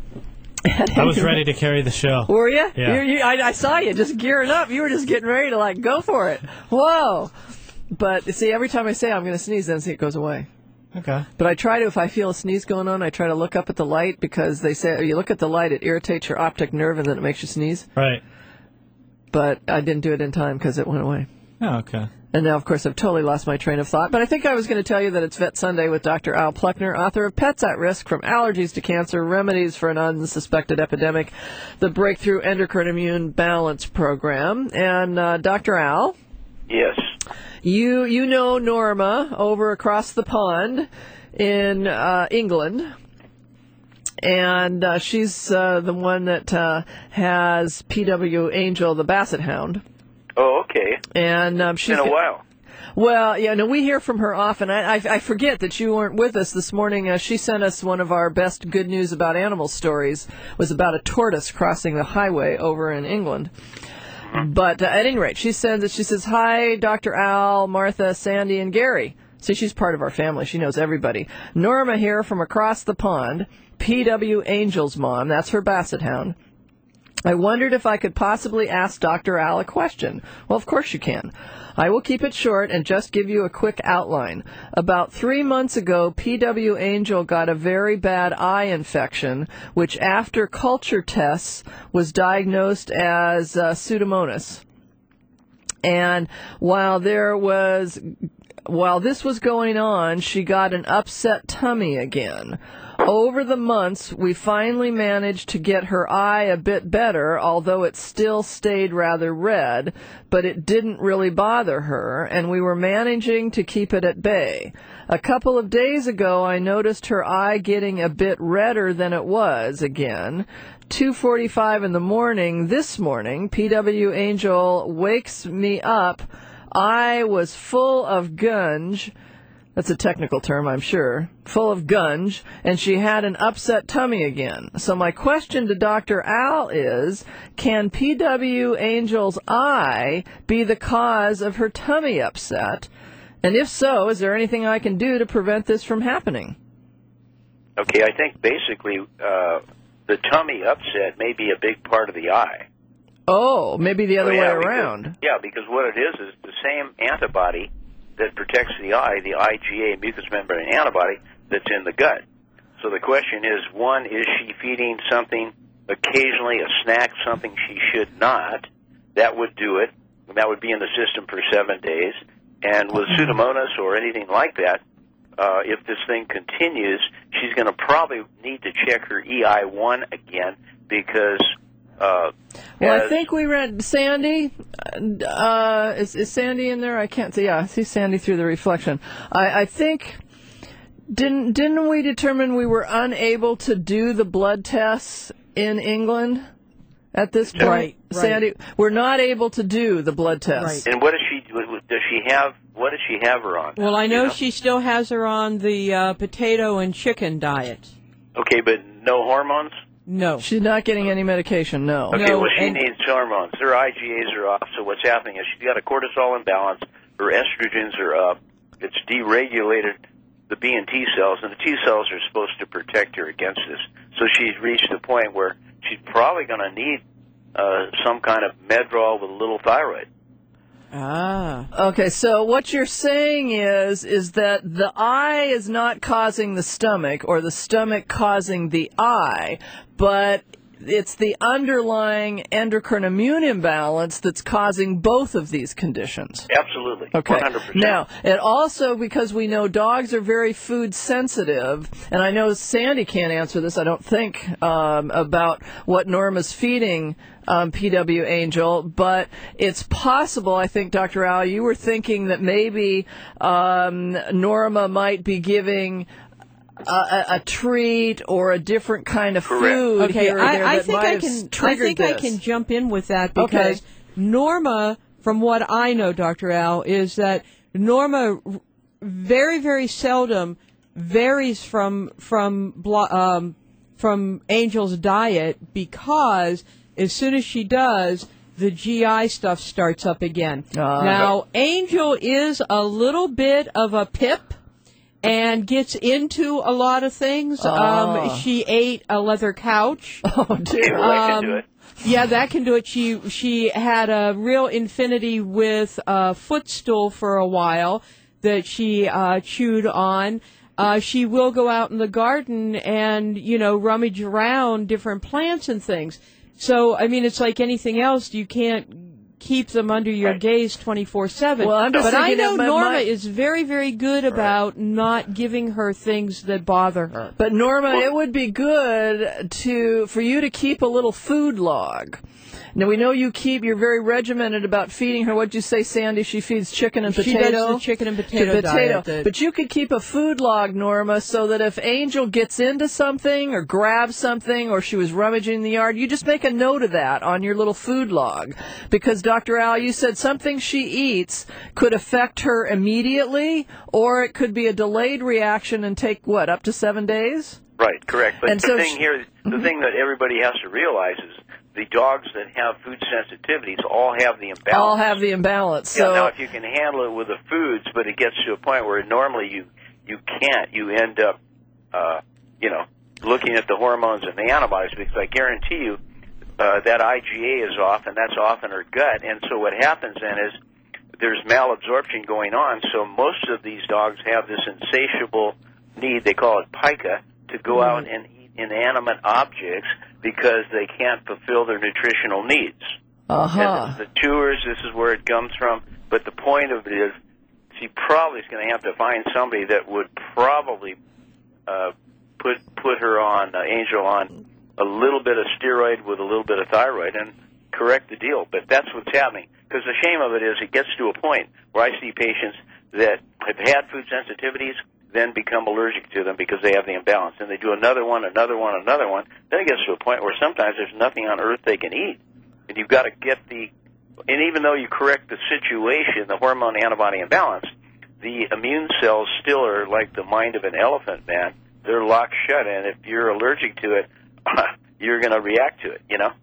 I was ready to carry the show. Were you? Yeah. You, you, I, I saw you just gearing up. You were just getting ready to, like, go for it. Whoa. But, see, every time I say I'm going to sneeze, then see, it goes away. Okay. But I try to, if I feel a sneeze going on, I try to look up at the light, because they say you look at the light, it irritates your optic nerve, and then it makes you sneeze. Right. But I didn't do it in time because it went away. Oh, okay. And now, of course, I've totally lost my train of thought. But I think I was going to tell you that it's Vet Sunday with Doctor Al Pluckner, author of Pets at Risk, From Allergies to Cancer, Remedies for an Unsuspected Epidemic, the Breakthrough Endocrine Immune Balance Program. And uh, Doctor Al? Yes. You, you know Norma over across the pond in uh, England. And uh, she's uh, the one that uh, has P W Angel, the Basset Hound. Oh, okay. And um, she's been a while. Well, yeah, no, we hear from her often. I, I, I forget that you weren't with us this morning. Uh, she sent us one of our best good news about animal stories. It was about a tortoise crossing the highway over in England. Mm-hmm. But uh, at any rate, she said that she says, "Hi, Doctor Al, Martha, Sandy, and Gary." See, she's part of our family. She knows everybody. Norma here from across the pond, P W Angel's mom. That's her Basset Hound. I wondered if I could possibly ask Doctor Al a question. Well, of course you can. I will keep it short and just give you a quick outline. About three months ago, P W Angel got a very bad eye infection, which after culture tests was diagnosed as uh, Pseudomonas. And while there was, while this was going on, she got an upset tummy again. Over the months, we finally managed to get her eye a bit better, although it still stayed rather red, but it didn't really bother her, and we were managing to keep it at bay. A couple of days ago, I noticed her eye getting a bit redder than it was again. two forty-five in the morning this morning, P W Angel wakes me up. I was full of gunge. That's a technical term, I'm sure. Full of gunge, and she had an upset tummy again. So my question to Doctor Al is, can P W Angel's eye be the cause of her tummy upset? And if so, is there anything I can do to prevent this from happening? Okay, I think basically uh, the tummy upset may be a big part of the eye. Oh, maybe the other oh, yeah, way because, around. Yeah, because what it is is the same antibody that protects the eye, the I G A mucous membrane antibody that's in the gut. So the question is, one, is she feeding something occasionally, a snack, something she should not? That would do it. That would be in the system for seven days. And with Pseudomonas or anything like that, uh, if this thing continues, she's going to probably need to check her E I one again because... Uh, well, as, I think we read Sandy. Uh, is, is Sandy in there? I can't see. Yeah, I see Sandy through the reflection. I, I think didn't didn't we determine we were unable to do the blood tests in England at this point? Right, right. Sandy, we're not able to do the blood tests. Right. And what is she? does she have? What does she have her on? Well, I know, you know? she still has her on the uh, potato and chicken diet. Okay, but no hormones? No. She's not getting any medication, no. Okay, No, well, she and- needs hormones. Her I G As are off, so what's happening is she's got a cortisol imbalance. Her estrogens are up. It's deregulated the B and T cells, and the T cells are supposed to protect her against this. So she's reached the point where she's probably going to need uh, some kind of Medrol with a little thyroid. Ah. Okay, so what you're saying is is that the eye is not causing the stomach or the stomach causing the eye, but it's the underlying endocrine immune imbalance that's causing both of these conditions. Absolutely. Okay. one hundred percent. Now, it also, because we know dogs are very food sensitive, and I know Sandy can't answer this, I don't think, um, about what Norma's feeding um, P W Angel, but it's possible, I think, Doctor Al, you were thinking that maybe um, Norma might be giving A, a, a treat or a different kind of Correct. food Okay, here or I, there I that think might I have can. I triggered think I this. can jump in with that because Okay. Norma, from what I know, Doctor Al, is that Norma r- very, very seldom varies from from blo- um, from Angel's diet because as soon as she does, the G I stuff starts up again. Ah. Now, Angel is a little bit of a pip. And gets into a lot of things. Ah. Um, she ate a leather couch. Oh, dear. Well, that can do Um, it. Yeah, that can do it. She she had a real infinity with a footstool for a while that she uh, chewed on. Uh, she will go out in the garden and, you know, rummage around different plants and things. So, I mean, it's like anything else. You can't keep them under your Right. gaze twenty-four seven. Well, I'm just but I thinking know of my- Norma my- is very, very good about not giving her things that bother her. But Norma, it would be good to for you to keep a little food log. Now we know you keep. You're very regimented about feeding her. What'd you say, Sandy? She feeds chicken and She potato. does the chicken and To potato, diet. that- But you could keep a food log, Norma, so that if Angel gets into something or grabs something or she was rummaging in the yard, you just make a note of that on your little food log. Because Doctor Al, you said something she eats could affect her immediately, or it could be a delayed reaction and take what, up to seven days? Right, correct. But And the so thing sh- here, the thing that everybody has to realize is the dogs that have food sensitivities all have the imbalance. All have the imbalance. Yeah, So now, if you can handle it with the foods, but it gets to a point where normally you you can't, you end up, uh, you know, looking at the hormones and the antibodies, because I guarantee you uh, that I G A is off, and that's off in her gut. And so what happens then is there's malabsorption going on. So most of these dogs have this insatiable need, they call it pica, to go Mm-hmm. out and eat inanimate objects because they can't fulfill their nutritional needs. uh-huh. And the chewers, this is where it comes from. But the point of it is, she probably is going to have to find somebody that would probably uh, put put her on, uh, Angel on, a little bit of steroid with a little bit of thyroid and correct the deal. But that's what's happening. Because the shame of it is it gets to a point where I see patients that have had food sensitivities, then become allergic to them because they have the imbalance. And they do another one, another one, another one. Then it gets to a point where sometimes there's nothing on earth they can eat. And you've got to get the, and even though you correct the situation, the hormone antibody imbalance, the immune cells still are like the mind of an elephant, man. They're locked shut, and if you're allergic to it, you're going to react to it, you know?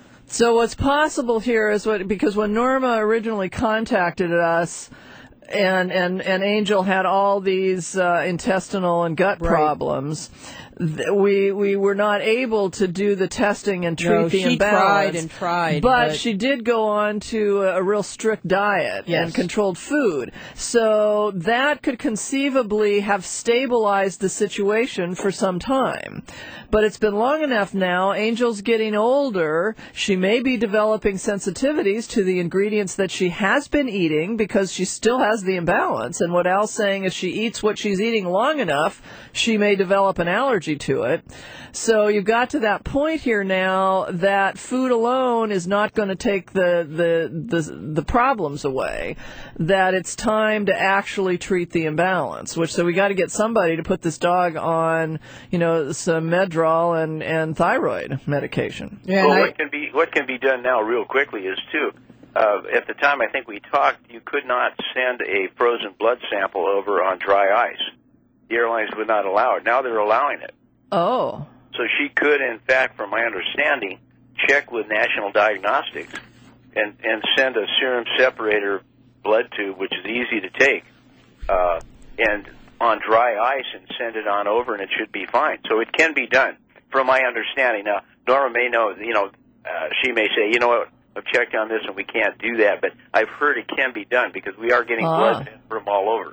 So what's possible here is what, because when Norma originally contacted us, and and and Angel had all these uh, intestinal and gut Right. problems, th- we we were not able to do the testing and treat No, the she imbalance. tried and tried, but, but- she did go on to a, a real strict diet Yes. and controlled food. So that could conceivably have stabilized the situation for some time. But it's been long enough now. Angel's getting older. She may be developing sensitivities to the ingredients that she has been eating because she still has the imbalance. And what Al's saying is she eats what she's eating long enough, she may develop an allergy to it. So you've got to that point here now that food alone is not going to take the, the, the, the problems away, that it's time to actually treat the imbalance, which so we got to get somebody to put this dog on, you know, some Medrol and, and thyroid medication. Yeah, well, and I- what can be what can be done now, real quickly, is too. uh, at the time I think we talked, you could not send a frozen blood sample over on dry ice. The airlines would not allow it. Now they're allowing it. Oh. So she could, in fact, from my understanding, check with National Diagnostics and, and send a serum separator blood tube, which is easy to take, uh, and on dry ice and send it on over, and it should be fine. So it can be done, from my understanding. Now, Norma may know, you know, uh, she may say, you know what, I've checked on this and we can't do that, but I've heard it can be done because we are getting ah. blood in from all over.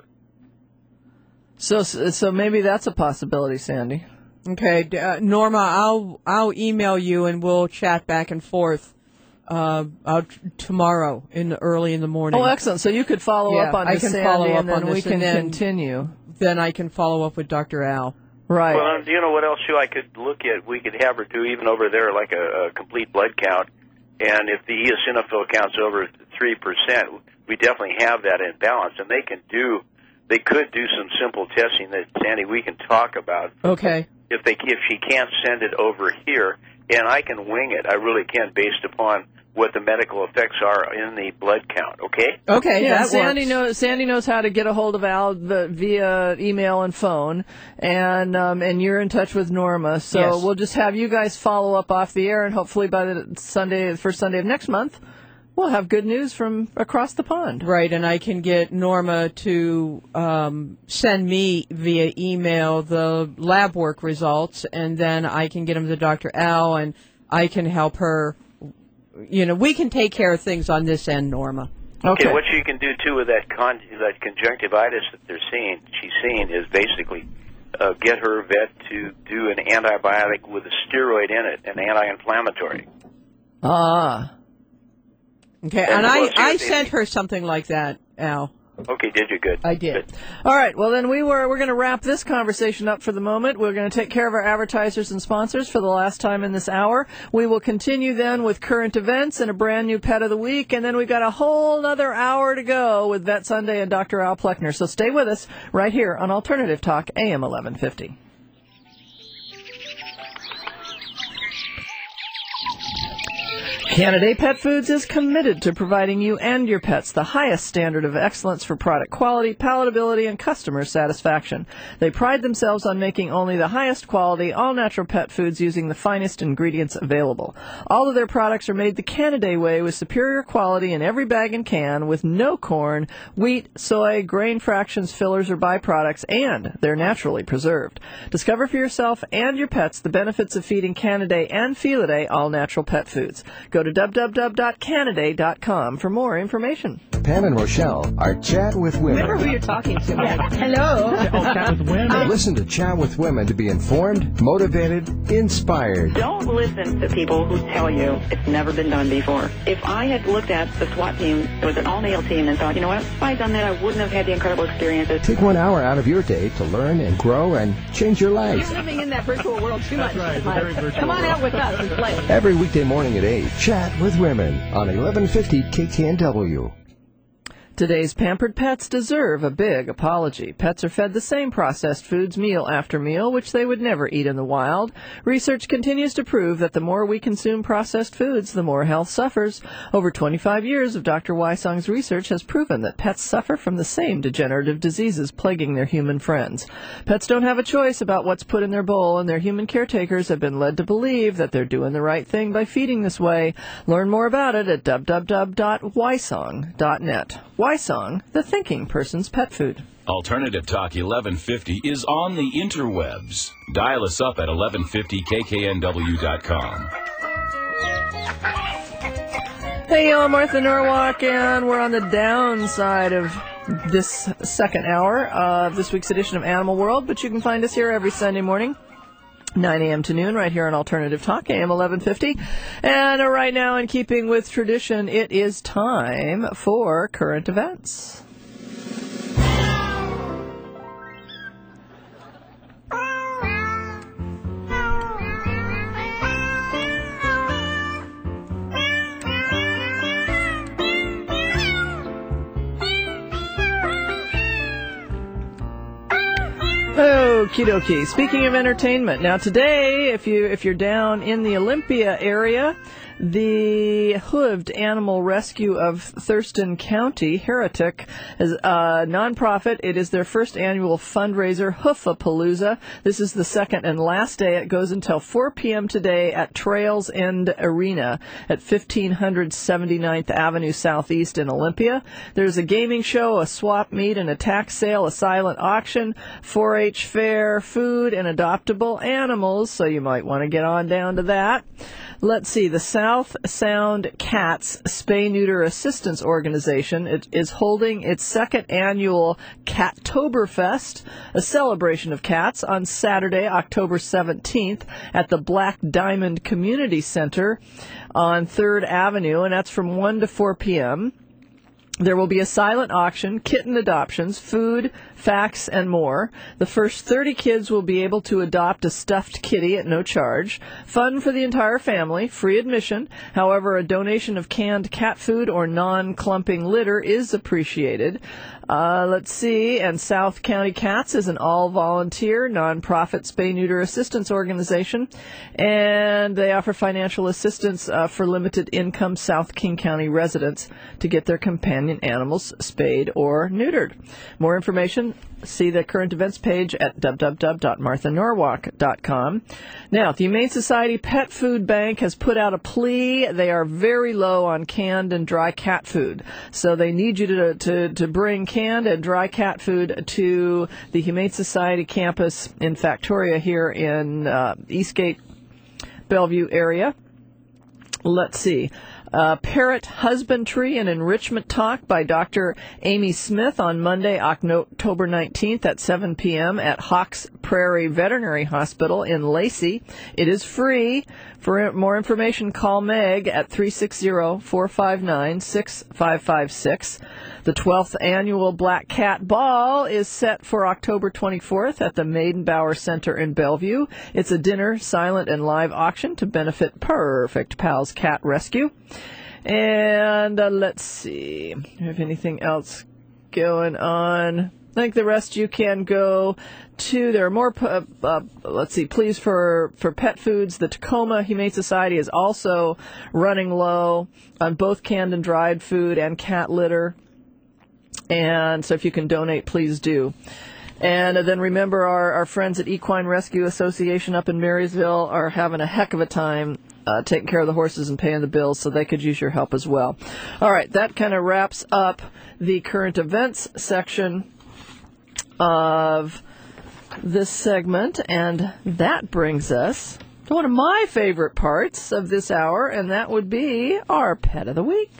So, so maybe that's a possibility, Sandy. Okay, uh, Norma, I'll I'll email you and we'll chat back and forth uh, uh, tomorrow in the, early in the morning. Oh, excellent! So you could follow yeah, up on I this, can Sandy, follow up and then on we this, can and then, continue. Then I can follow up with Doctor Al. Right. Well, you know what else, too, I could look at? We could have her do even over there like a, a complete blood count, and if the eosinophil count's over three percent, we definitely have that in balance, and they can do, they could do some simple testing that, Sandy, we can talk about. Okay. If they if she can't send it over here, and I can wing it, I really can, based upon what the medical effects are in the blood count. Okay. Okay. Yeah, that Sandy works. knows. Sandy knows how to get a hold of Al the, via email and phone, and um, and you're in touch with Norma. So Yes. we'll just have you guys follow up off the air, and hopefully by the Sunday, the first Sunday of next month, we'll have good news from across the pond. Right, and I can get Norma to um, send me via email the lab work results, and then I can get them to Doctor Al, and I can help her. You know, we can take care of things on this end, Norma. Okay. Okay, what you can do, too, with that, con- that conjunctivitis that they're seeing, she's seeing, is basically uh, get her vet to do an antibiotic with a steroid in it, an anti-inflammatory. Ah. Okay, And and I, we'll see I what they sent think. her something like that, Al. Okay, did you? Good. I did. Good. All right. Well, then we were we're going to wrap this conversation up for the moment. We're going to take care of our advertisers and sponsors for the last time in this hour. We will continue then with current events and a brand new pet of the week, and then we've got a whole other hour to go with Vet Sunday and Doctor Al Pleckner. So stay with us right here on Alternative Talk, A M eleven fifty. Canada Pet Foods is committed to providing you and your pets the highest standard of excellence for product quality, palatability, and customer satisfaction. They pride themselves on making only the highest quality, all-natural pet foods using the finest ingredients available. All of their products are made the Canada way with superior quality in every bag and can, with no corn, wheat, soy, grain fractions, fillers, or byproducts, and they're naturally preserved. Discover for yourself and your pets the benefits of feeding Canada and Felidae all-natural pet foods. Go to w w w dot canada dot com for more information. Pam and Rochelle are Chat with Women. Remember who you're talking to. Yeah. Hello. Chat with Women. Listen to Chat with Women to be informed, motivated, inspired. Don't listen to people who tell you it's never been done before. If I had looked at the SWAT team, it was an all-male team, and thought, you know what, if I had done that, I wouldn't have had the incredible experiences. Take one hour out of your day to learn and grow and change your life. You're living in that virtual world too much. That's right, very virtual Come on world. out with us and play. Every weekday morning at eight, Chat with Women on eleven fifty K K N W. Today's pampered pets deserve a big apology. Pets are fed the same processed foods meal after meal, which they would never eat in the wild. Research continues to prove that the more we consume processed foods, the more health suffers. Over twenty-five years of Doctor Wysong's research has proven that pets suffer from the same degenerative diseases plaguing their human friends. Pets don't have a choice about what's put in their bowl, and their human caretakers have been led to believe that they're doing the right thing by feeding this way. Learn more about it at w w w dot wysong dot net. Wysong, the thinking person's pet food. Alternative Talk eleven fifty is on the interwebs. Dial us up at eleven fifty K K N W dot com. Hey, y'all, Martha Norwalk, and we're on the downside of this second hour of this week's edition of Animal World, but you can find us here every Sunday morning, nine a.m. to noon, right here on Alternative Talk, A M eleven fifty. And uh, right now, in keeping with tradition, it is time for current events. Okie dokie. Speaking of entertainment, now today, if you if you're down in the Olympia area, The Hooved Animal Rescue of Thurston County, Heretic, is a nonprofit. It is their first annual fundraiser, Hoofapalooza. This is the second and last day. It goes until four p.m. today at Trails End Arena at fifteen hundred seventy-ninth Avenue Southeast in Olympia. There's a gaming show, a swap meet, and a tax sale, a silent auction, four H fair, food, and adoptable animals, so you might want to get on down to that. Let's see, the South Sound Cats Spay-Neuter Assistance Organization it is holding its second annual Cattoberfest, a celebration of cats, on Saturday, October seventeenth at the Black Diamond Community Center on third Avenue, and that's from one to four p.m. There will be a silent auction, kitten adoptions, food, facts, and more. The first thirty kids will be able to adopt a stuffed kitty at no charge. Fun for the entire family, free admission. However, a donation of canned cat food or non-clumping litter is appreciated. Uh, let's see, and South County Cats is an all-volunteer, nonprofit spay-neuter assistance organization, and they offer financial assistance uh, for limited-income South King County residents to get their companion animals spayed or neutered. More information, see the current events page at w w w dot martha norwalk dot com. Now, the Humane Society Pet Food Bank has put out a plea. They are very low on canned and dry cat food, so they need you to to, to bring canned and dry cat food to the Humane Society campus in Factoria here in uh, Eastgate, Bellevue area. Let's see. Uh, Parrot Husbandry and Enrichment Talk by Doctor Amy Smith on Monday, October nineteenth at seven p.m. at Hawks Prairie Veterinary Hospital in Lacey. It is free. For more information, call Meg at three six zero, four five nine, six five five six. The twelfth Annual Black Cat Ball is set for October twenty-fourth at the Maidenbauer Center in Bellevue. It's a dinner, silent, and live auction to benefit Perfect Pals Cat Rescue. And uh, let's see, do you have anything else going on? I think the rest you can go to. There are more, uh, uh, let's see, please, for, for pet foods. The Tacoma Humane Society is also running low on both canned and dried food and cat litter. And so if you can donate, please do. And uh, then remember, our, our friends at Equine Rescue Association up in Marysville are having a heck of a time uh, taking care of the horses and paying the bills, so they could use your help as well. All right, that kind of wraps up the current events section of this segment, and that brings us to one of my favorite parts of this hour, and that would be our Pet of the Week.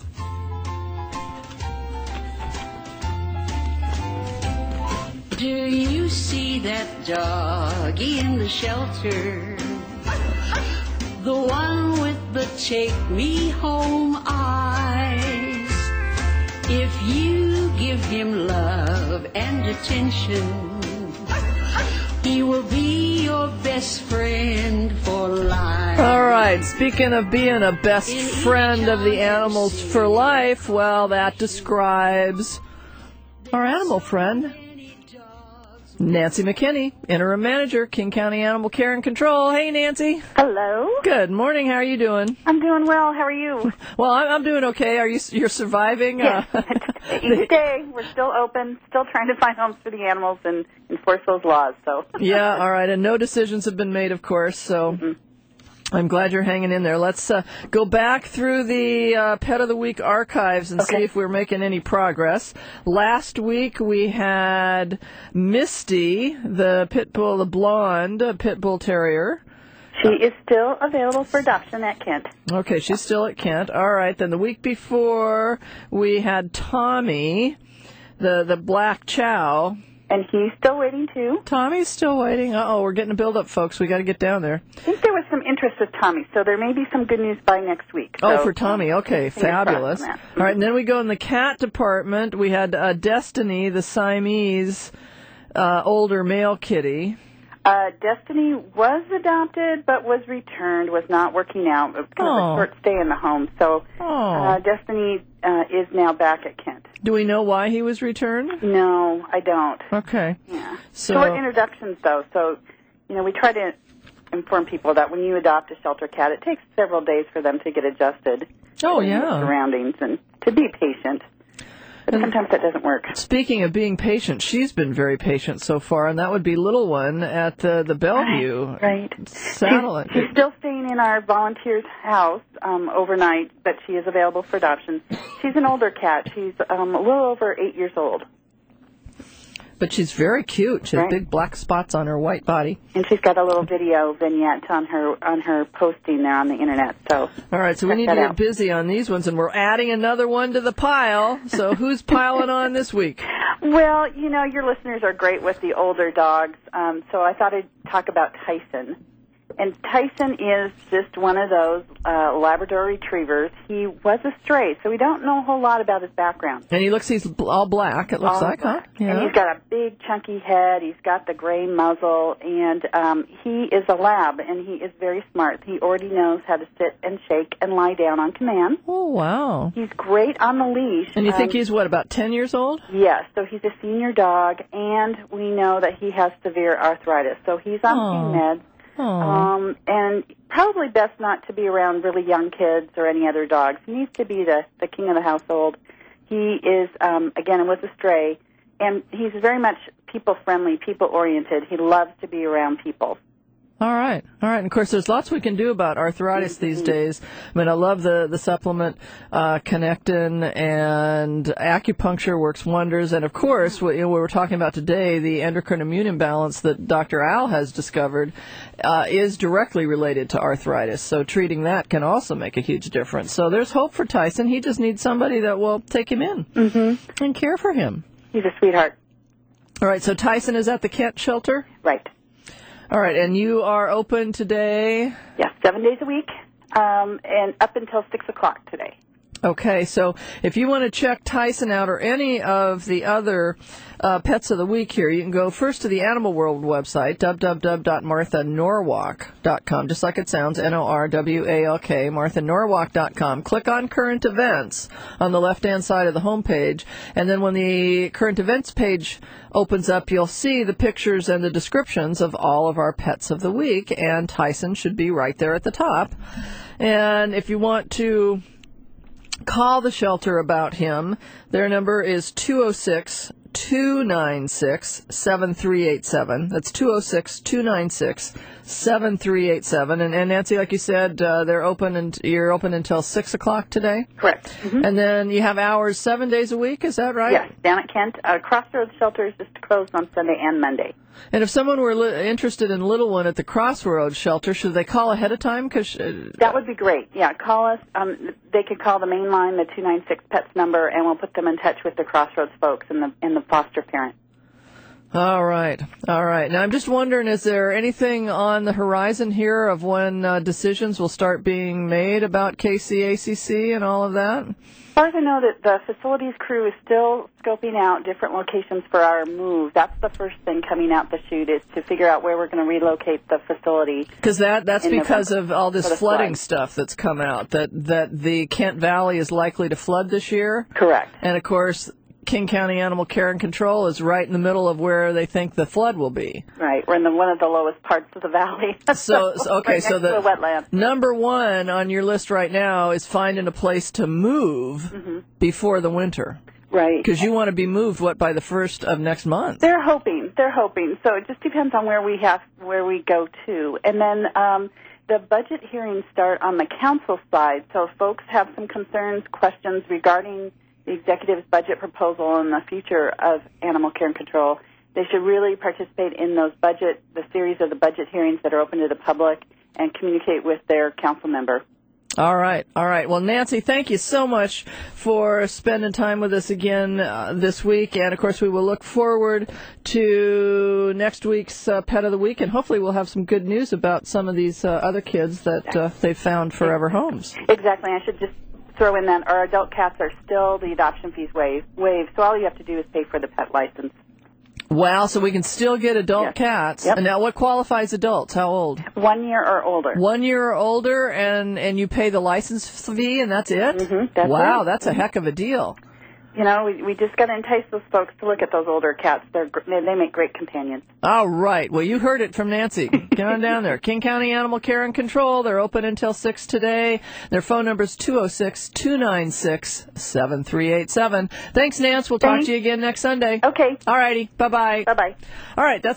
Do you see that doggy in the shelter? The one with the take me home eyes. If you give him love and attention, he will be your best friend for life. All right, speaking of being a best friend of the animals for life, well, that describes our animal friend, Nancy McKinney, Interim Manager, King County Animal Care and Control. Hey, Nancy. Hello. Good morning. How are you doing? I'm doing well. How are you? Well, I'm, I'm doing okay. Are you? You're surviving? Yes. Uh, Each day, we're still open, still trying to find homes for the animals and enforce those laws. So. Yeah. All right. And no decisions have been made, of course. So. Mm-hmm. I'm glad you're hanging in there. Let's uh, go back through the uh, Pet of the Week archives and okay. see if we're making any progress. Last week we had Misty, the pit bull, the blonde pit bull terrier. She is still available for adoption at Kent. Okay, she's still at Kent. All right. Then the week before we had Tommy, the the black chow. And he's still waiting, too. Tommy's still waiting. Uh-oh, we're getting a build-up, folks. We got to get down there. I think there was some interest with Tommy, so there may be some good news by next week. Oh, so, for Tommy. Okay, um, fabulous. All right, and then we go in the cat department. We had uh, Destiny, the Siamese uh, older male kitty. Uh, Destiny was adopted, but was returned, was not working out. It was kind oh. of a short stay in the home. So oh. uh, Destiny uh, is now back at Kent. Do we know why he was returned? No, I don't. Okay. Yeah. So, Short introductions, though. So, you know, we try to inform people that when you adopt a shelter cat, it takes several days for them to get adjusted Oh, to yeah. their surroundings and to be patient. But sometimes that doesn't work. Speaking of being patient, she's been very patient so far, and that would be little one at the, the Bellevue Right. satellite. She's, she's still staying in our volunteer's house um, overnight, but she is available for adoption. She's an older cat. She's um, a little over eight years old. But she's very cute. She has Right. big black spots on her white body. And she's got a little video vignette on her on her posting there on the internet. So All right, so we check need to that get out. busy on these ones, and we're adding another one to the pile. So who's piling on this week? Well, you know, your listeners are great with the older dogs, um, so I thought I'd talk about Tyson. And Tyson is just one of those uh, Labrador retrievers. He was a stray, so we don't know a whole lot about his background. And he looks, he's bl- all black, it looks All like, huh? black. And he's got a big, chunky head. He's got the gray muzzle, and um, he is a lab, and he is very smart. He already knows how to sit and shake and lie down on command. Oh, wow. He's great on the leash. And you think Um, he's, what, about ten years old? Yes, so he's a senior dog, and we know that he has severe arthritis. So he's on Oh. pain meds. Um, and probably best not to be around really young kids or any other dogs. He needs to be the, the king of the household. He is, um, again, was a stray, and he's very much people-friendly, people-oriented. He loves to be around people. All right, all right. And of course, there's lots we can do about arthritis these days. I mean, I love the the supplement uh, Connectin, and acupuncture works wonders. And of course, what, you know, what we're talking about today, the endocrine immune imbalance that Doctor Al has discovered, uh, is directly related to arthritis. So treating that can also make a huge difference. So there's hope for Tyson. He just needs somebody that will take him in mm-hmm. and care for him. He's a sweetheart. All right. So Tyson is at the Kent shelter. Right. All right, and you are open today? Yes, seven days a week, um, and up until six o'clock today. Okay, so if you want to check Tyson out or any of the other uh, pets of the week here, you can go first to the Animal World website, w w w dot martha norwalk dot com, just like it sounds, N O R W A L K, martha norwalk dot com. Click on Current Events on the left-hand side of the homepage, and then when the Current Events page opens up, you'll see the pictures and the descriptions of all of our pets of the week, and Tyson should be right there at the top. And if you want to call the shelter about him, their number is two oh six, two nine six, seven three eight seven. That's two oh six, two nine six, seven three eight seven. And, and Nancy, like you said, uh, they're open and you're open until six o'clock today? Correct. Mm-hmm. And then you have hours seven days a week, is that right? Yes, down at Kent. Uh, Crossroads Shelter is just closed on Sunday and Monday. And if someone were li- interested in Little One at the Crossroads Shelter, should they call ahead of time? Cause, uh, that would be great. Yeah, call us. Um, they could call the main line, the two nine six PETS number, and we'll put them in touch with the Crossroads folks and the, and the foster parent. All right. All right. Now, I'm just wondering, is there anything on the horizon here of when uh, decisions will start being made about K C A C C and all of that? As far as I know, that the facilities crew is still scoping out different locations for our move. That's the first thing coming out the chute, is to figure out where we're going to relocate the facility. Because that, that's because November, of all this for the flooding flood. stuff that's come out, that, that the Kent Valley is likely to flood this year. Correct. And, of course, King County Animal Care and Control is right in the middle of where they think the flood will be. Right. We're in the, one of the lowest parts of the valley. So, so okay, right so next to the a wetland. number one on your list right now is finding a place to move Mm-hmm. before the winter. Right. Because you want to be moved, what, by the first of next month? They're hoping. They're hoping. So it just depends on where we have where we go to. And then um, the budget hearings start on the council side. So if folks have some concerns, questions regarding the executive's budget proposal and the future of animal care and control, they should really participate in those budget, the series of the budget hearings that are open to the public, and communicate with their council member. All right, all right. Well, Nancy, thank you so much for spending time with us again uh, this week. And, of course, we will look forward to next week's uh, Pet of the Week, and hopefully we'll have some good news about some of these uh, other kids that uh, they've found forever homes. Exactly. I should just throw in that our adult cats are still the adoption fees waived, waived, so all you have to do is pay for the pet license. Wow, so we can still get adult Yes. cats. Yep. And now what qualifies adults? How old? One year or older. One year or older, and, and you pay the license fee, and that's it? Mm-hmm, that's wow, it. that's a heck of a deal. You know, we, we just got to entice those folks to look at those older cats. They're gr- they, they make great companions. All right. Well, you heard it from Nancy. Get on down there. King County Animal Care and Control. They're open until six today. Their phone number is two oh six, two nine six, seven three eight seven. Thanks, Nance. We'll talk Thanks. to you again next Sunday. Okay. All righty. Bye-bye. Bye-bye. All right. That's